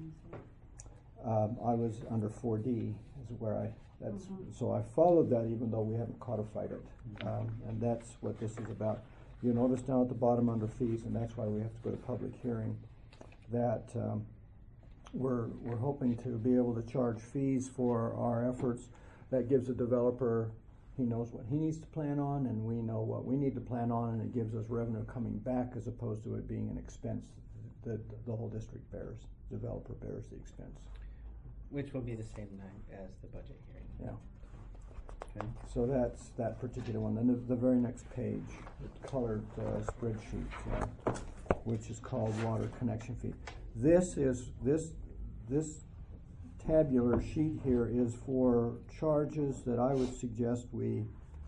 I was under 4D is where so I followed that even though we haven't codified it. And that's what this is about. You notice down at the bottom under fees, and that's why we have to go to public hearing, that we're hoping to be able to charge fees for our efforts. That gives the developer, he knows what he needs to plan on, and we know what we need to plan on, and it gives us revenue coming back as opposed to it being an expense that the whole district bears. Developer bears the expense. Which will be the same night as the budget hearing. Yeah. Okay. So that's that particular one. Then the very next page, the colored spreadsheet, which is called water connection fee. This tabular sheet here is for charges that I would suggest we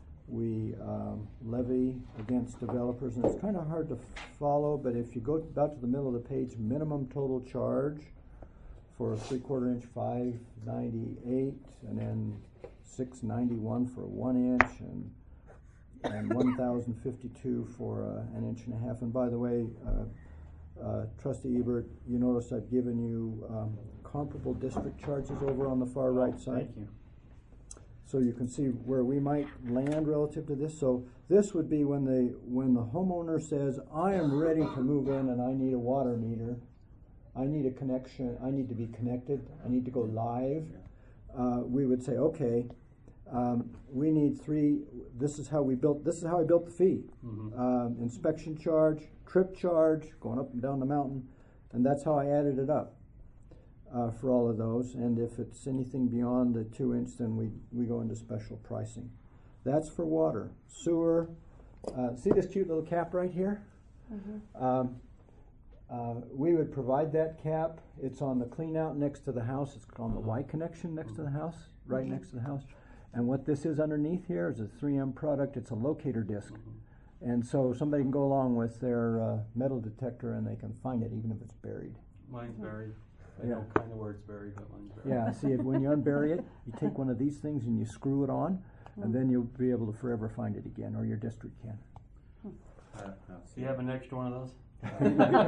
levy against developers, and it's kind of hard to follow. But if you go about to the middle of the page, minimum total charge for a 3/4 inch, $5.98, and then $6.91 for a 1 inch, and $1,052 for an 1.5 inch. And by the way, Trustee Ebert, you notice I've given you comparable district charges over on the far right side. Thank you. So you can see where we might land relative to this. So this would be when the homeowner says, I am ready to move in and I need a water meter. I need a connection, I need to be connected, I need to go live. We would say, okay, we need 3, this is how I built the fee. Mm-hmm. Inspection charge, trip charge, going up and down the mountain, and that's how I added it up for all of those. And if it's anything beyond the 2 inch, then we go into special pricing. That's for water. Sewer, see this cute little cap right here? Mm-hmm. We would provide that cap. It's on the clean out next to the house. It's on the Y connection next to the house, right next to the house. And what this is underneath here is a 3M product. It's a locator disc. And so somebody can go along with their metal detector and they can find it even if it's buried. Mine's buried. I Yeah. know kind of where it's buried, but mine's buried. Yeah, see, when you unbury it, you take one of these things and you screw it on, and then you'll be able to forever find it again, or your district can. Do you have an extra one of those? I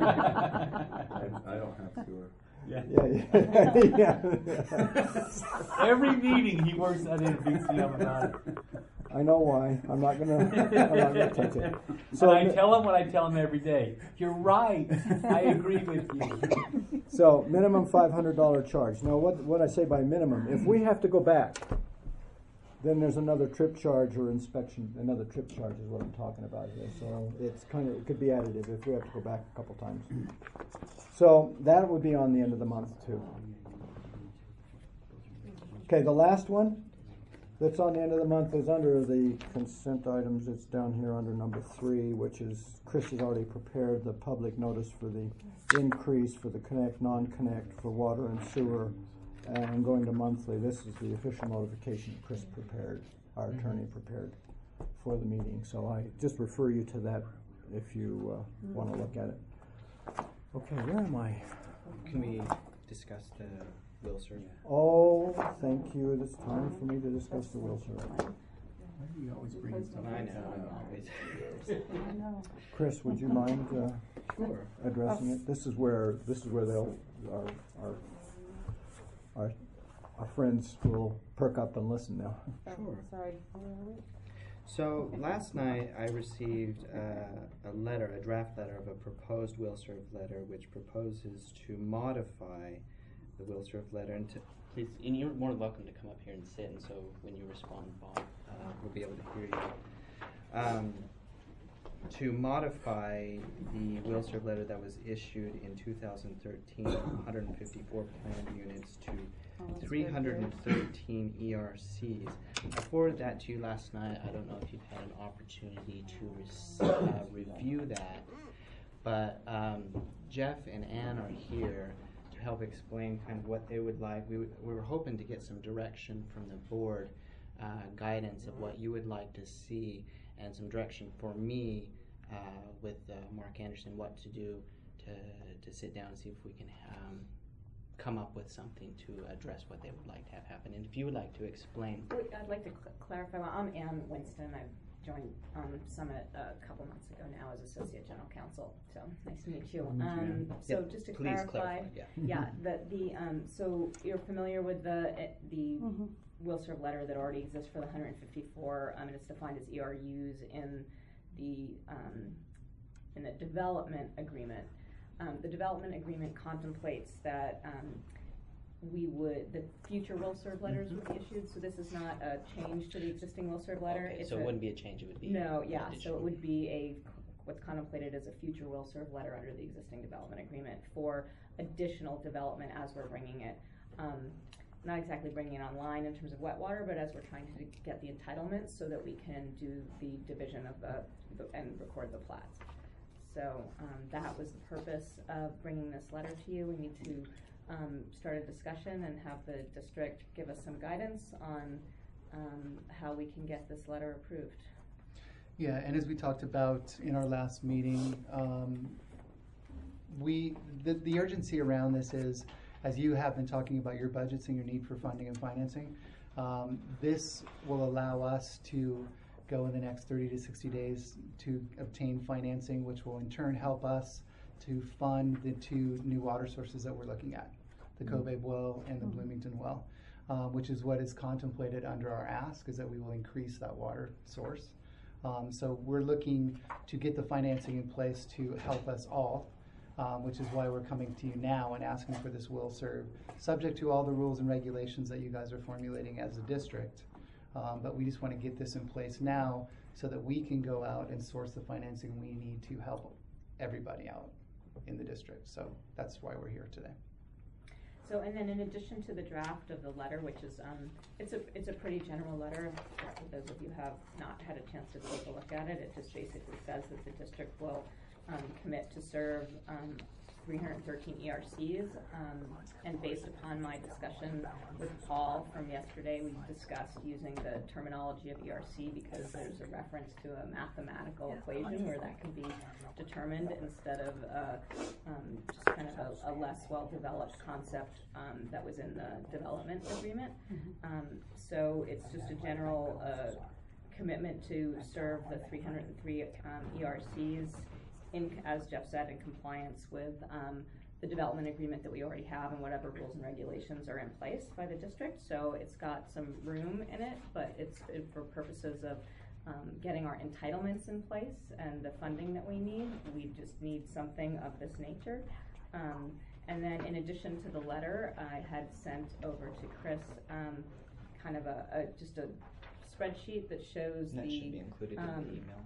don't have sewer. Yeah. Yeah. Every meeting he works at it beats me up about it. I know why. I'm not gonna touch it. So I tell him every day, you're right. I agree with you. So minimum $500 charge. Now what I say by minimum, if we have to go back, then there's another trip charge or inspection. Another trip charge is what I'm talking about here. So it could be additive if we have to go back a couple times. So that would be on the end of the month too. Okay, the last one that's on the end of the month is under the consent items. It's down here under number 3, which is Chris has already prepared the public notice for the increase for the connect, non-connect for water and sewer, and going to monthly. This is the official notification Chris prepared, our attorney prepared for the meeting. So I just refer you to that if you want to look at it. Okay, where am I? Can we discuss the will serve? Oh, thank you. It's time for me to discuss the will serve. Why do you always bring something I like that know. up? I know. Chris, would you mind Sure. addressing it? This is where they'll our friends will perk up and listen now. Sure. Sorry, where are we? So last night I received a draft letter of a proposed will serve letter, which proposes to modify the will serve letter and to. Please, and you're more than welcome to come up here and sit, and so when you respond, Bob, We'll be able to hear you. To modify the will serve letter that was issued in 2013, 154 planned units to 313 ERCs. I forwarded that to you last night. I don't know if you've had an opportunity to review that, but Jeff and Ann are here to help explain kind of what they would like. We were hoping to get some direction from the board guidance of what you would like to see and some direction for me with Mark Anderson, what to do to sit down and see if we can come up with something to address what they would like to have happen. And if you would like to explain. I'd like to clarify. Well, I'm Ann Winston. I joined Summit a couple months ago now as Associate General Counsel. So nice to meet you. So Yep, just to please clarify, yeah. So you're familiar with the will serve letter that already exists for the 154, and it's defined as ERUs in the development agreement. The development agreement contemplates that the future will serve letters would be issued. So this is not a change to the existing will serve letter. Okay, so it wouldn't be a change, it would be no, an yeah. addition. So it would be what's contemplated as a future will serve letter under the existing development agreement for additional development as we're bringing it. Not exactly bringing it online in terms of wet water, but as we're trying to get the entitlements so that we can do the division of and record the plats. So that was the purpose of bringing this letter to you. We need to start a discussion and have the district give us some guidance on how we can get this letter approved. Yeah, and as we talked about in our last meeting, the urgency around this is, as you have been talking about your budgets and your need for funding and financing, this will allow us to go in the next 30 to 60 days to obtain financing, which will in turn help us to fund the two new water sources that we're looking at, the Kobe well and the Bloomington well, which is what is contemplated under our ask, is that we will increase that water source. So we're looking to get the financing in place to help us all, which is why we're coming to you now and asking for this will serve, subject to all the rules and regulations that you guys are formulating as a district. But we just want to get this in place now so that we can go out and source the financing we need to help everybody out in the district. So that's why we're here today. So, and then in addition to the draft of the letter, which is, it's a pretty general letter. For those of you who have not had a chance to take a look at it, it just basically says that the district will commit to serve 313 ERCs, and based upon my discussion with Paul from yesterday, we discussed using the terminology of ERC because there's a reference to a mathematical equation where that can be determined instead of just kind of a less well-developed concept that was in the development agreement. So it's just a general commitment to serve the 303 ERCs as Jeff said, in compliance with the development agreement that we already have and whatever rules and regulations are in place by the district. So it's got some room in it, but it's for purposes of getting our entitlements in place and the funding that we need. We just need something of this nature. And then in addition to the letter, I had sent over to Chris kind of just a spreadsheet that shows that should be included in the email.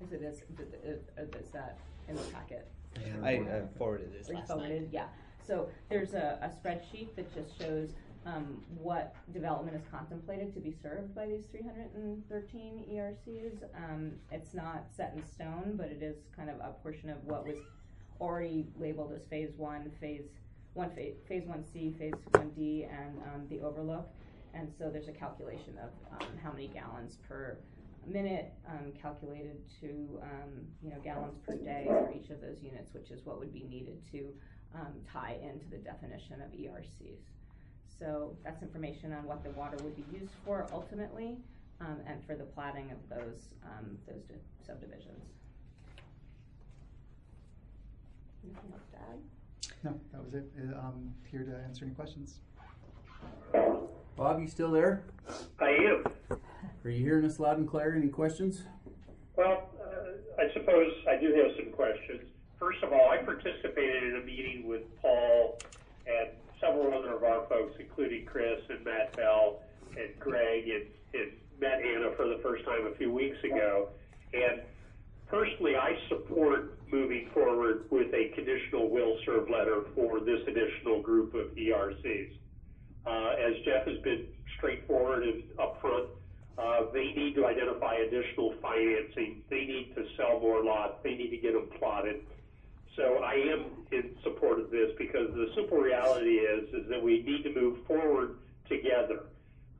Is that in the packet? I forwarded this last night. Yeah. So there's a spreadsheet that just shows what development is contemplated to be served by these 313 ERCs. It's not set in stone, but it is kind of a portion of what was already labeled as phase 1, phase 1C, phase 1D, and the overlook. And so there's a calculation of how many gallons per minute calculated to gallons per day for each of those units, which is what would be needed to tie into the definition of ERCs. So that's information on what the water would be used for ultimately, and for the platting of those subdivisions. Anything else to add? No, that was it. I'm here to answer any questions. Bob, you still there? I am. Are you hearing us loud and clear? Any questions? Well, I suppose I do have some questions. First of all, I participated in a meeting with Paul and several other of our folks, including Chris and Matt Bell and Greg, and met Anna for the first time a few weeks ago. And personally, I support moving forward with a conditional will serve letter for this additional group of ERCs. As Jeff has been straightforward and upfront, they need to identify additional financing. They need to sell more lots. They need to get them plotted. So I am in support of this because the simple reality is that we need to move forward together.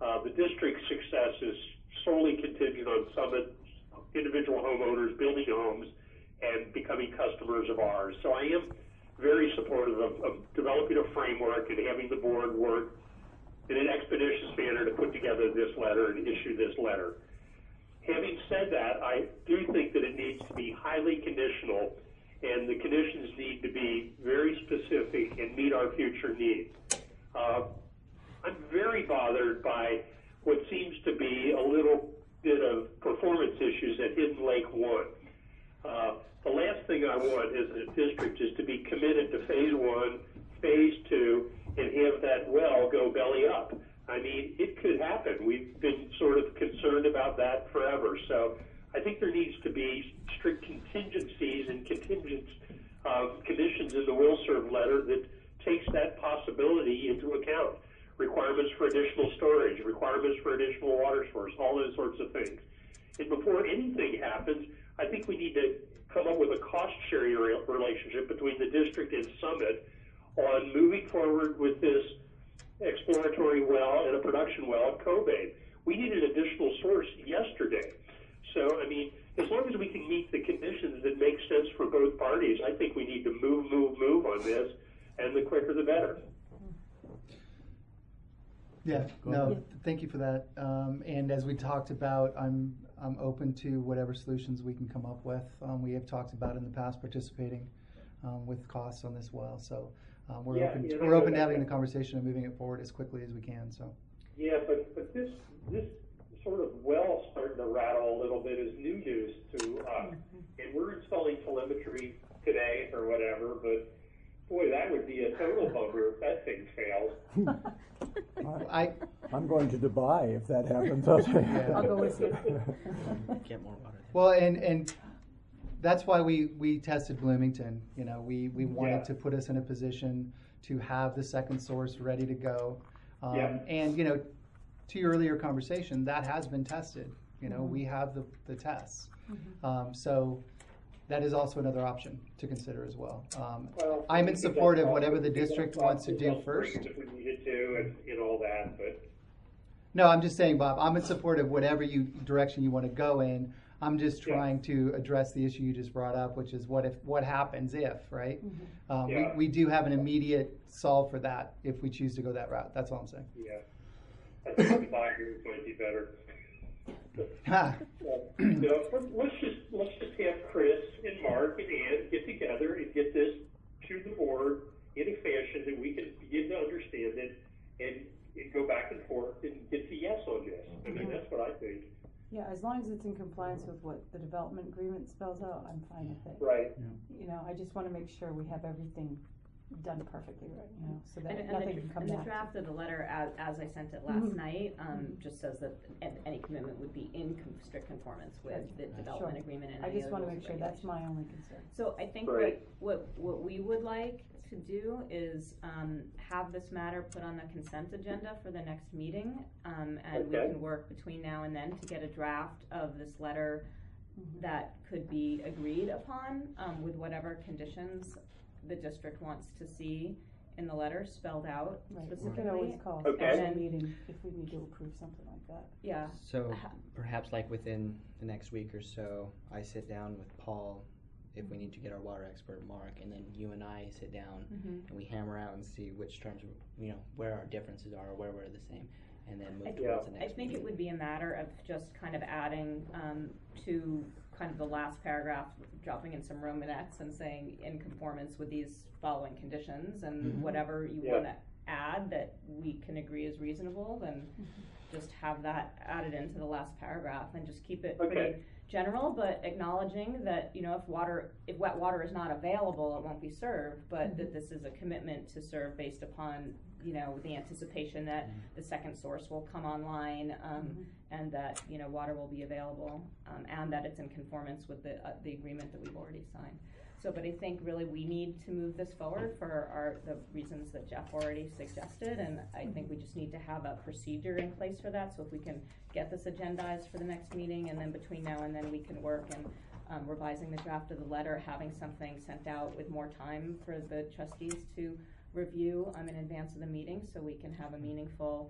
The district's success is solely contingent on Summit individual homeowners building homes and becoming customers of ours. So I am very supportive of developing a framework and having the board work in an expeditious manner to put together this letter and issue this letter. Having said that, I do think that it needs to be highly conditional, and the conditions need to be very specific and meet our future needs. I'm very bothered by what seems to be a little bit of performance issues at Hidden Lake 1. The last thing I want as a district is to be committed to phase 1, phase 2, and have that well go belly up. I mean, it could happen. We've been sort of concerned about that forever. So I think there needs to be strict contingencies and conditions in the will serve letter that takes that possibility into account. Requirements for additional storage, requirements for additional water source, all those sorts of things. And before anything happens, I think we need to come up with a cost-sharing relationship between the district and Summit on moving forward with this exploratory well and a production well at Cobain. We need an additional source yesterday. So, I mean, as long as we can meet the conditions that make sense for both parties, I think we need to move on this, and the quicker the better. Yeah, no, thank you for that. And as we talked about, I'm open to whatever solutions we can come up with. We have talked about in the past participating with costs on this well, so we're open to having the conversation and moving it forward as quickly as we can. So. Yeah, but this sort of well starting to rattle a little bit is new news to us, and we're installing telemetry today or whatever, but boy, that would be a total bummer if that thing fails. I'm going to Dubai if that happens. I'll go with you. Get more water. Well, and that's why we tested Bloomington. You know, we wanted to put us in a position to have the second source ready to go. And, you know, to your earlier conversation, that has been tested. You know, we have the tests. So that is also another option to consider as well. I'm in support of whatever the district wants to do first. If we needed to and all that, but. No, I'm just saying, Bob, I'm in support of whatever direction you want to go in. I'm just trying to address the issue you just brought up, which is what happens if, right? We do have an immediate solve for that if we choose to go that route. That's all I'm saying. Yeah. I think the buyer might be better. Let's just have Chris and Mark and Ann get together and get this to the board in a fashion that we can begin to understand it and go back and forth and get to yes on this. I mean, that's what I think. Yeah, as long as it's in compliance with what the development agreement spells out, I'm fine with it. Right. You know, I just want to make sure we have everything done perfectly right, you know, so that And nothing can come and back. the draft of the letter, as I sent it last night, just says that any commitment would be in strict conformance with the development agreement and I any just other want to rules make and sure that's regulations. my only concern. So I think what we would like to do is have this matter put on the consent agenda for the next meeting, and we can work between now and then to get a draft of this letter that could be agreed upon with whatever conditions the district wants to see in the letter spelled out specifically. We can always call a meeting if we need to approve something like that. Yeah. So perhaps like within the next week or so, I sit down with Paul if we need to get our water expert Mark, and then you and I sit down and we hammer out and see which terms, you know, where our differences are or where we're the same, and then move towards the next I think meeting. it would be a matter of just kind of adding to kind of the last paragraph, dropping in some romanettes and saying in conformance with these following conditions, and whatever you want to add that we can agree is reasonable, then just have that added into the last paragraph and just keep it pretty general, but acknowledging that, you know, if wet water is not available, it won't be served, but that this is a commitment to serve based upon, you know, the anticipation that the second source will come online, and that, you know, water will be available, and that it's in conformance with the agreement that we've already signed. So, but I think really we need to move this forward for the reasons that Jeff already suggested, and I think we just need to have a procedure in place for that. So if we can get this agendized for the next meeting, and then between now and then we can work and revising the draft of the letter, having something sent out with more time for the trustees to review in advance of the meeting, so we can have a meaningful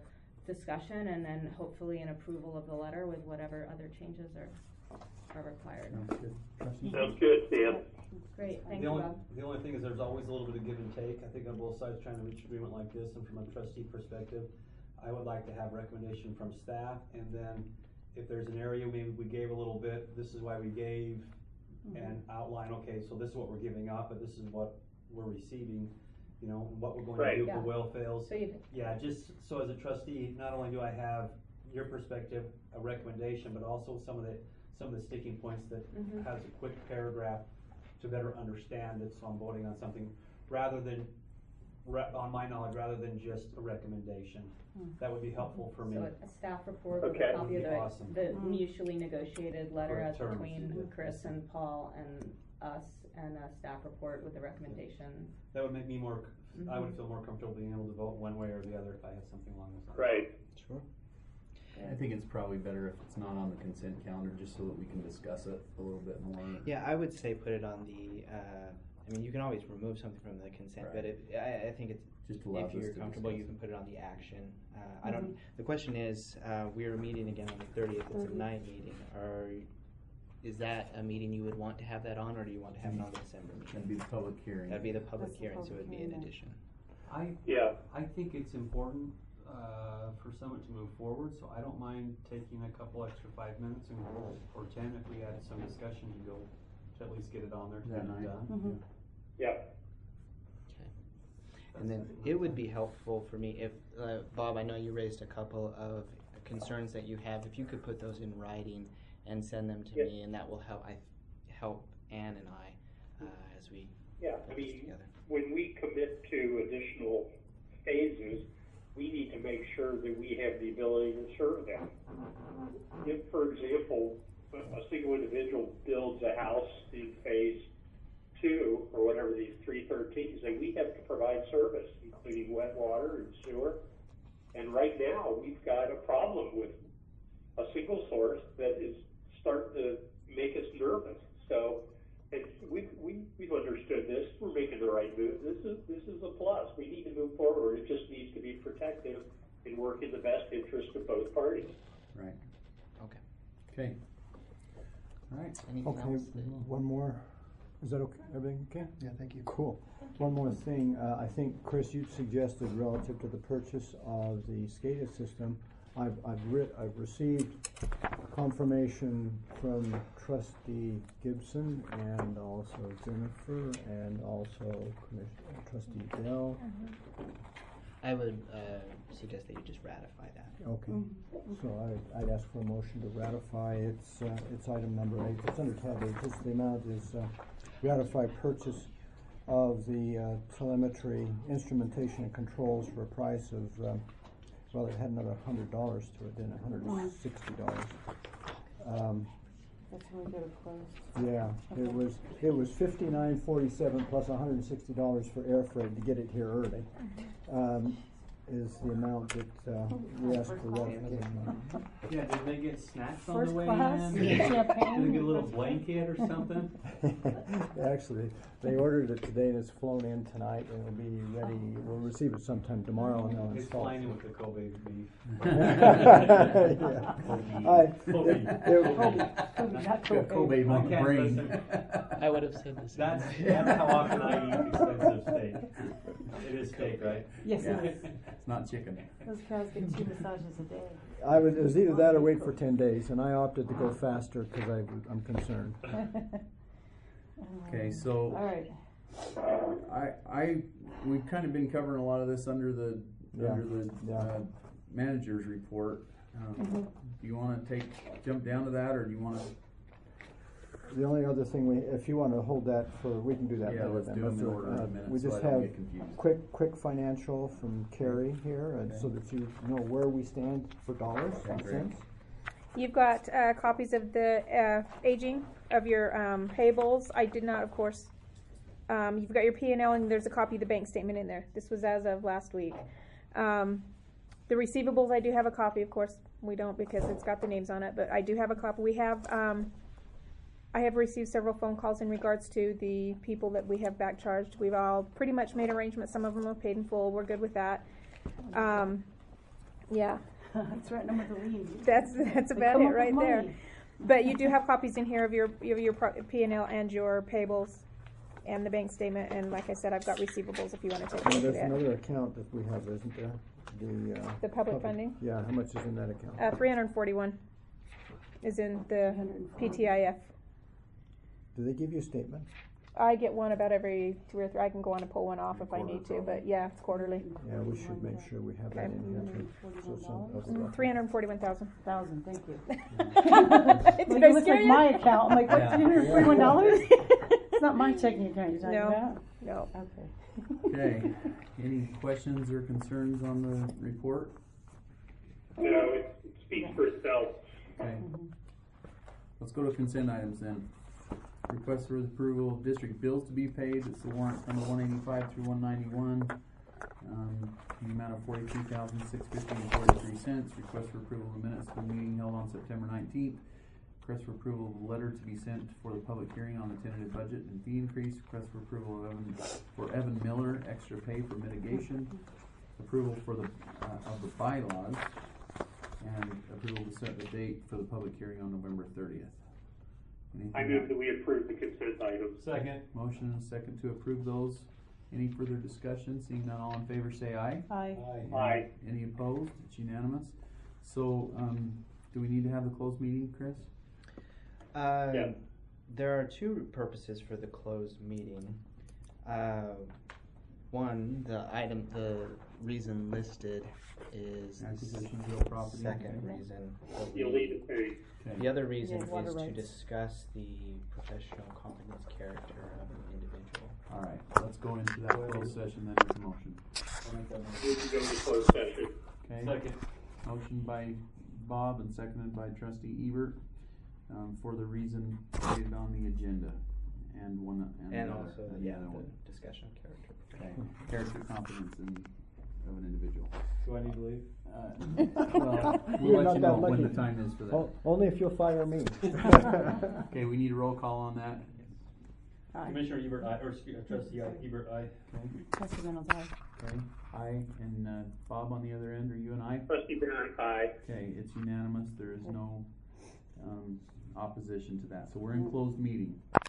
discussion and then hopefully an approval of the letter with whatever other changes are required. Sounds good. Trustee? Sounds good, Dan. Great, thank The you, only, Bob. the only thing is there's always a little bit of give and take, I think on both sides trying to reach agreement like this, and from a trustee perspective, I would like to have recommendation from staff, and then if there's an area maybe we gave a little bit, this is why we gave, and outline, okay, so this is what we're giving up, but this is what we're receiving, you know, what we're going to do if Yeah. the well fails. So you, Yeah, just so as a trustee, not only do I have your perspective, a recommendation, but also some of the sticking points that Mhm. has a quick paragraph to better understand it, so I'm voting on something, rather than, on my knowledge, rather than just a recommendation. That would be helpful for me. so a staff report with Okay. a copy of Would be awesome. the mutually negotiated letter For as terms, between yeah. Chris and Paul and us, and a staff report with the recommendation. That would make me more, I would Mhm. feel more comfortable being able to vote one way or the other if I had something along those lines. Right. Sure. I think it's probably better if it's not on the consent calendar, just so that we can discuss it a little bit more. Yeah, I would say put it on the, I mean, you can always remove something from the consent, but I think it's, Just allows if us you're to comfortable, discuss you can it. put it on the action. I don't, the question is, we are meeting again on the 30th, it's a night meeting. Is that a meeting you would want to have that on, or do you want to have it on the December meeting? That'd be the public hearing. That'd be the public That's the hearing, so public it'd be in hearing then. addition. Yeah. I think it's important, for someone to move forward, so I don't mind taking a couple extra 5 minutes or 10 if we had some discussion to go, to at least get it on there to That get it night. done. Yeah. And then it would be helpful for me if, Bob, I know you raised a couple of concerns that you have. If you could put those in writing and send them to Yes. me, and that will help Ann and I as we Yeah, put I this mean, together. when we commit to additional phases, we need to make sure that we have the ability to serve them. If, for example, a single individual builds a house in phase 2 or whatever these 313s, then we have to provide service, including wet water and sewer. And right now, we've got a problem with a single source that is starting to make us nervous. So, and we've understood this. We're making the right move. This is a plus. We need to move forward. It just needs to be protective and work in the best interest of both parties. Right. Okay. Okay. All right. Anything Okay, else? one more. Is that okay? Everything okay? Yeah, thank you. Cool. One more thing, I think, Chris, you suggested relative to the purchase of the SCADA system, I've received confirmation from Trustee Gibson and also Jennifer and also Trustee Bell. I would suggest that you just ratify that. Okay, so I'd ask for a motion to ratify, it's item number 8, it's under tab 8, just the amount is ratify purchase of the telemetry instrumentation and controls for a price of, well, it had another $100 to it, then $160. That's when we go to close. Yeah, Okay. it was $59.47 plus $160 for air freight to get it here early. Is the amount that we asked for ratification on. Yeah, did they get snacks on First the way class, in? champagne. Did they get a little blanket or something? Actually, they ordered it today and it's flown in tonight and it'll be ready, we'll receive it sometime tomorrow and they'll It's install flying it. in with the Kobe beef. Yeah. Kobe. Not Got Kobe I on the can't brain. listen. I would have said the same. That's how often I eat expensive steak. It is steak, right? Yes, Yeah. it is. It's not chicken. Those cows get 2 massages a day. It was either that or wait for 10 days and I opted to go faster because I'm concerned. Okay, so All right. we've kind of been covering a lot of this under the Yeah. uh, manager's report. Do you want to jump down to that, or do you want to? The only other thing if you want to hold that we can do that Yeah, later let's then. do them in order in a We minute, so just I don't have get confused. quick financial from Carrie here, and so that you know where we stand for dollars and great. cents. You've got copies of the aging of your payables. I did not, of course. You've got your P&L, and there's a copy of the bank statement in there. This was as of last week. The receivables, I do have a copy. Of course, we don't because it's got the names on it, but I do have a copy. We have. I have received several phone calls in regards to the people that we have back charged. We've all pretty much made arrangements. Some of them are paid in full. We're good with that. Yeah. Threaten them with a lien. That's They about come it up with right there. money. But you do have copies in here of your P&L and your payables and the bank statement, and like I said, I've got receivables if you want to take a Now, look there's at it. another account that we have, isn't there? The public funding? Yeah, how much is in that account? 341 is in the 341. PTIF. Do they give you statements? I get one about every 2 or 3. I can go on and pull one off if I need to, but yeah, it's quarterly. Yeah, we should make sure we have that Okay. in here too. So some of the- 341,000. 1,000, thank you. Did Like, I it looks scare like you? my account. I'm like, what, Yeah. $341? It's not my checking account you're talking No. about? No. Okay. Okay, any questions or concerns on the report? No, it speaks for itself. Okay. Let's go to consent items then. Request for the approval of district bills to be paid. It's the warrant number 185 through 191. In the amount of $42,650.43. Request for approval of the minutes of the meeting held on September 19th. Request for approval of the letter to be sent for the public hearing on the tentative budget and fee increase. Request for approval of Evan Miller, extra pay for mitigation. Approval for the of the bylaws, and approval to set the date for the public hearing on November 30th. I move that we approve the consent items. Second. Motion and a second to approve those. Any further discussion? Seeing none, all in favor say aye. Aye. Aye. Any opposed? It's unanimous. So, do we need to have the closed meeting, Chris? Yeah. There are two purposes for the closed meeting. One, the reason listed is the Acquisition of real property. second Okay. reason. You'll need to pay. Okay. The other reason Yeah, water is to rights. discuss the professional competence character of an individual. All right, let's go into that closed session then with a motion. We can go to closed session. Okay? Second. Motion by Bob and seconded by trustee Ebert, for the reason stated on the agenda. And one, and the And other, also, and the yeah, other one. the discussion of character. Okay, character competence of an individual. Do I need to leave? Well, You're we'll let not you that know when lucky. the time is for that. Only if you'll fire me. Okay, we need a roll call on that. Aye. Commissioner Ebert, aye, or trustee Ebert, aye. Okay, Trustee Reynolds, aye. okay, aye, and, Bob on the other end, are you and I? Trustee Barron, aye. Okay, it's unanimous, there is no, opposition to that, so we're in closed meeting.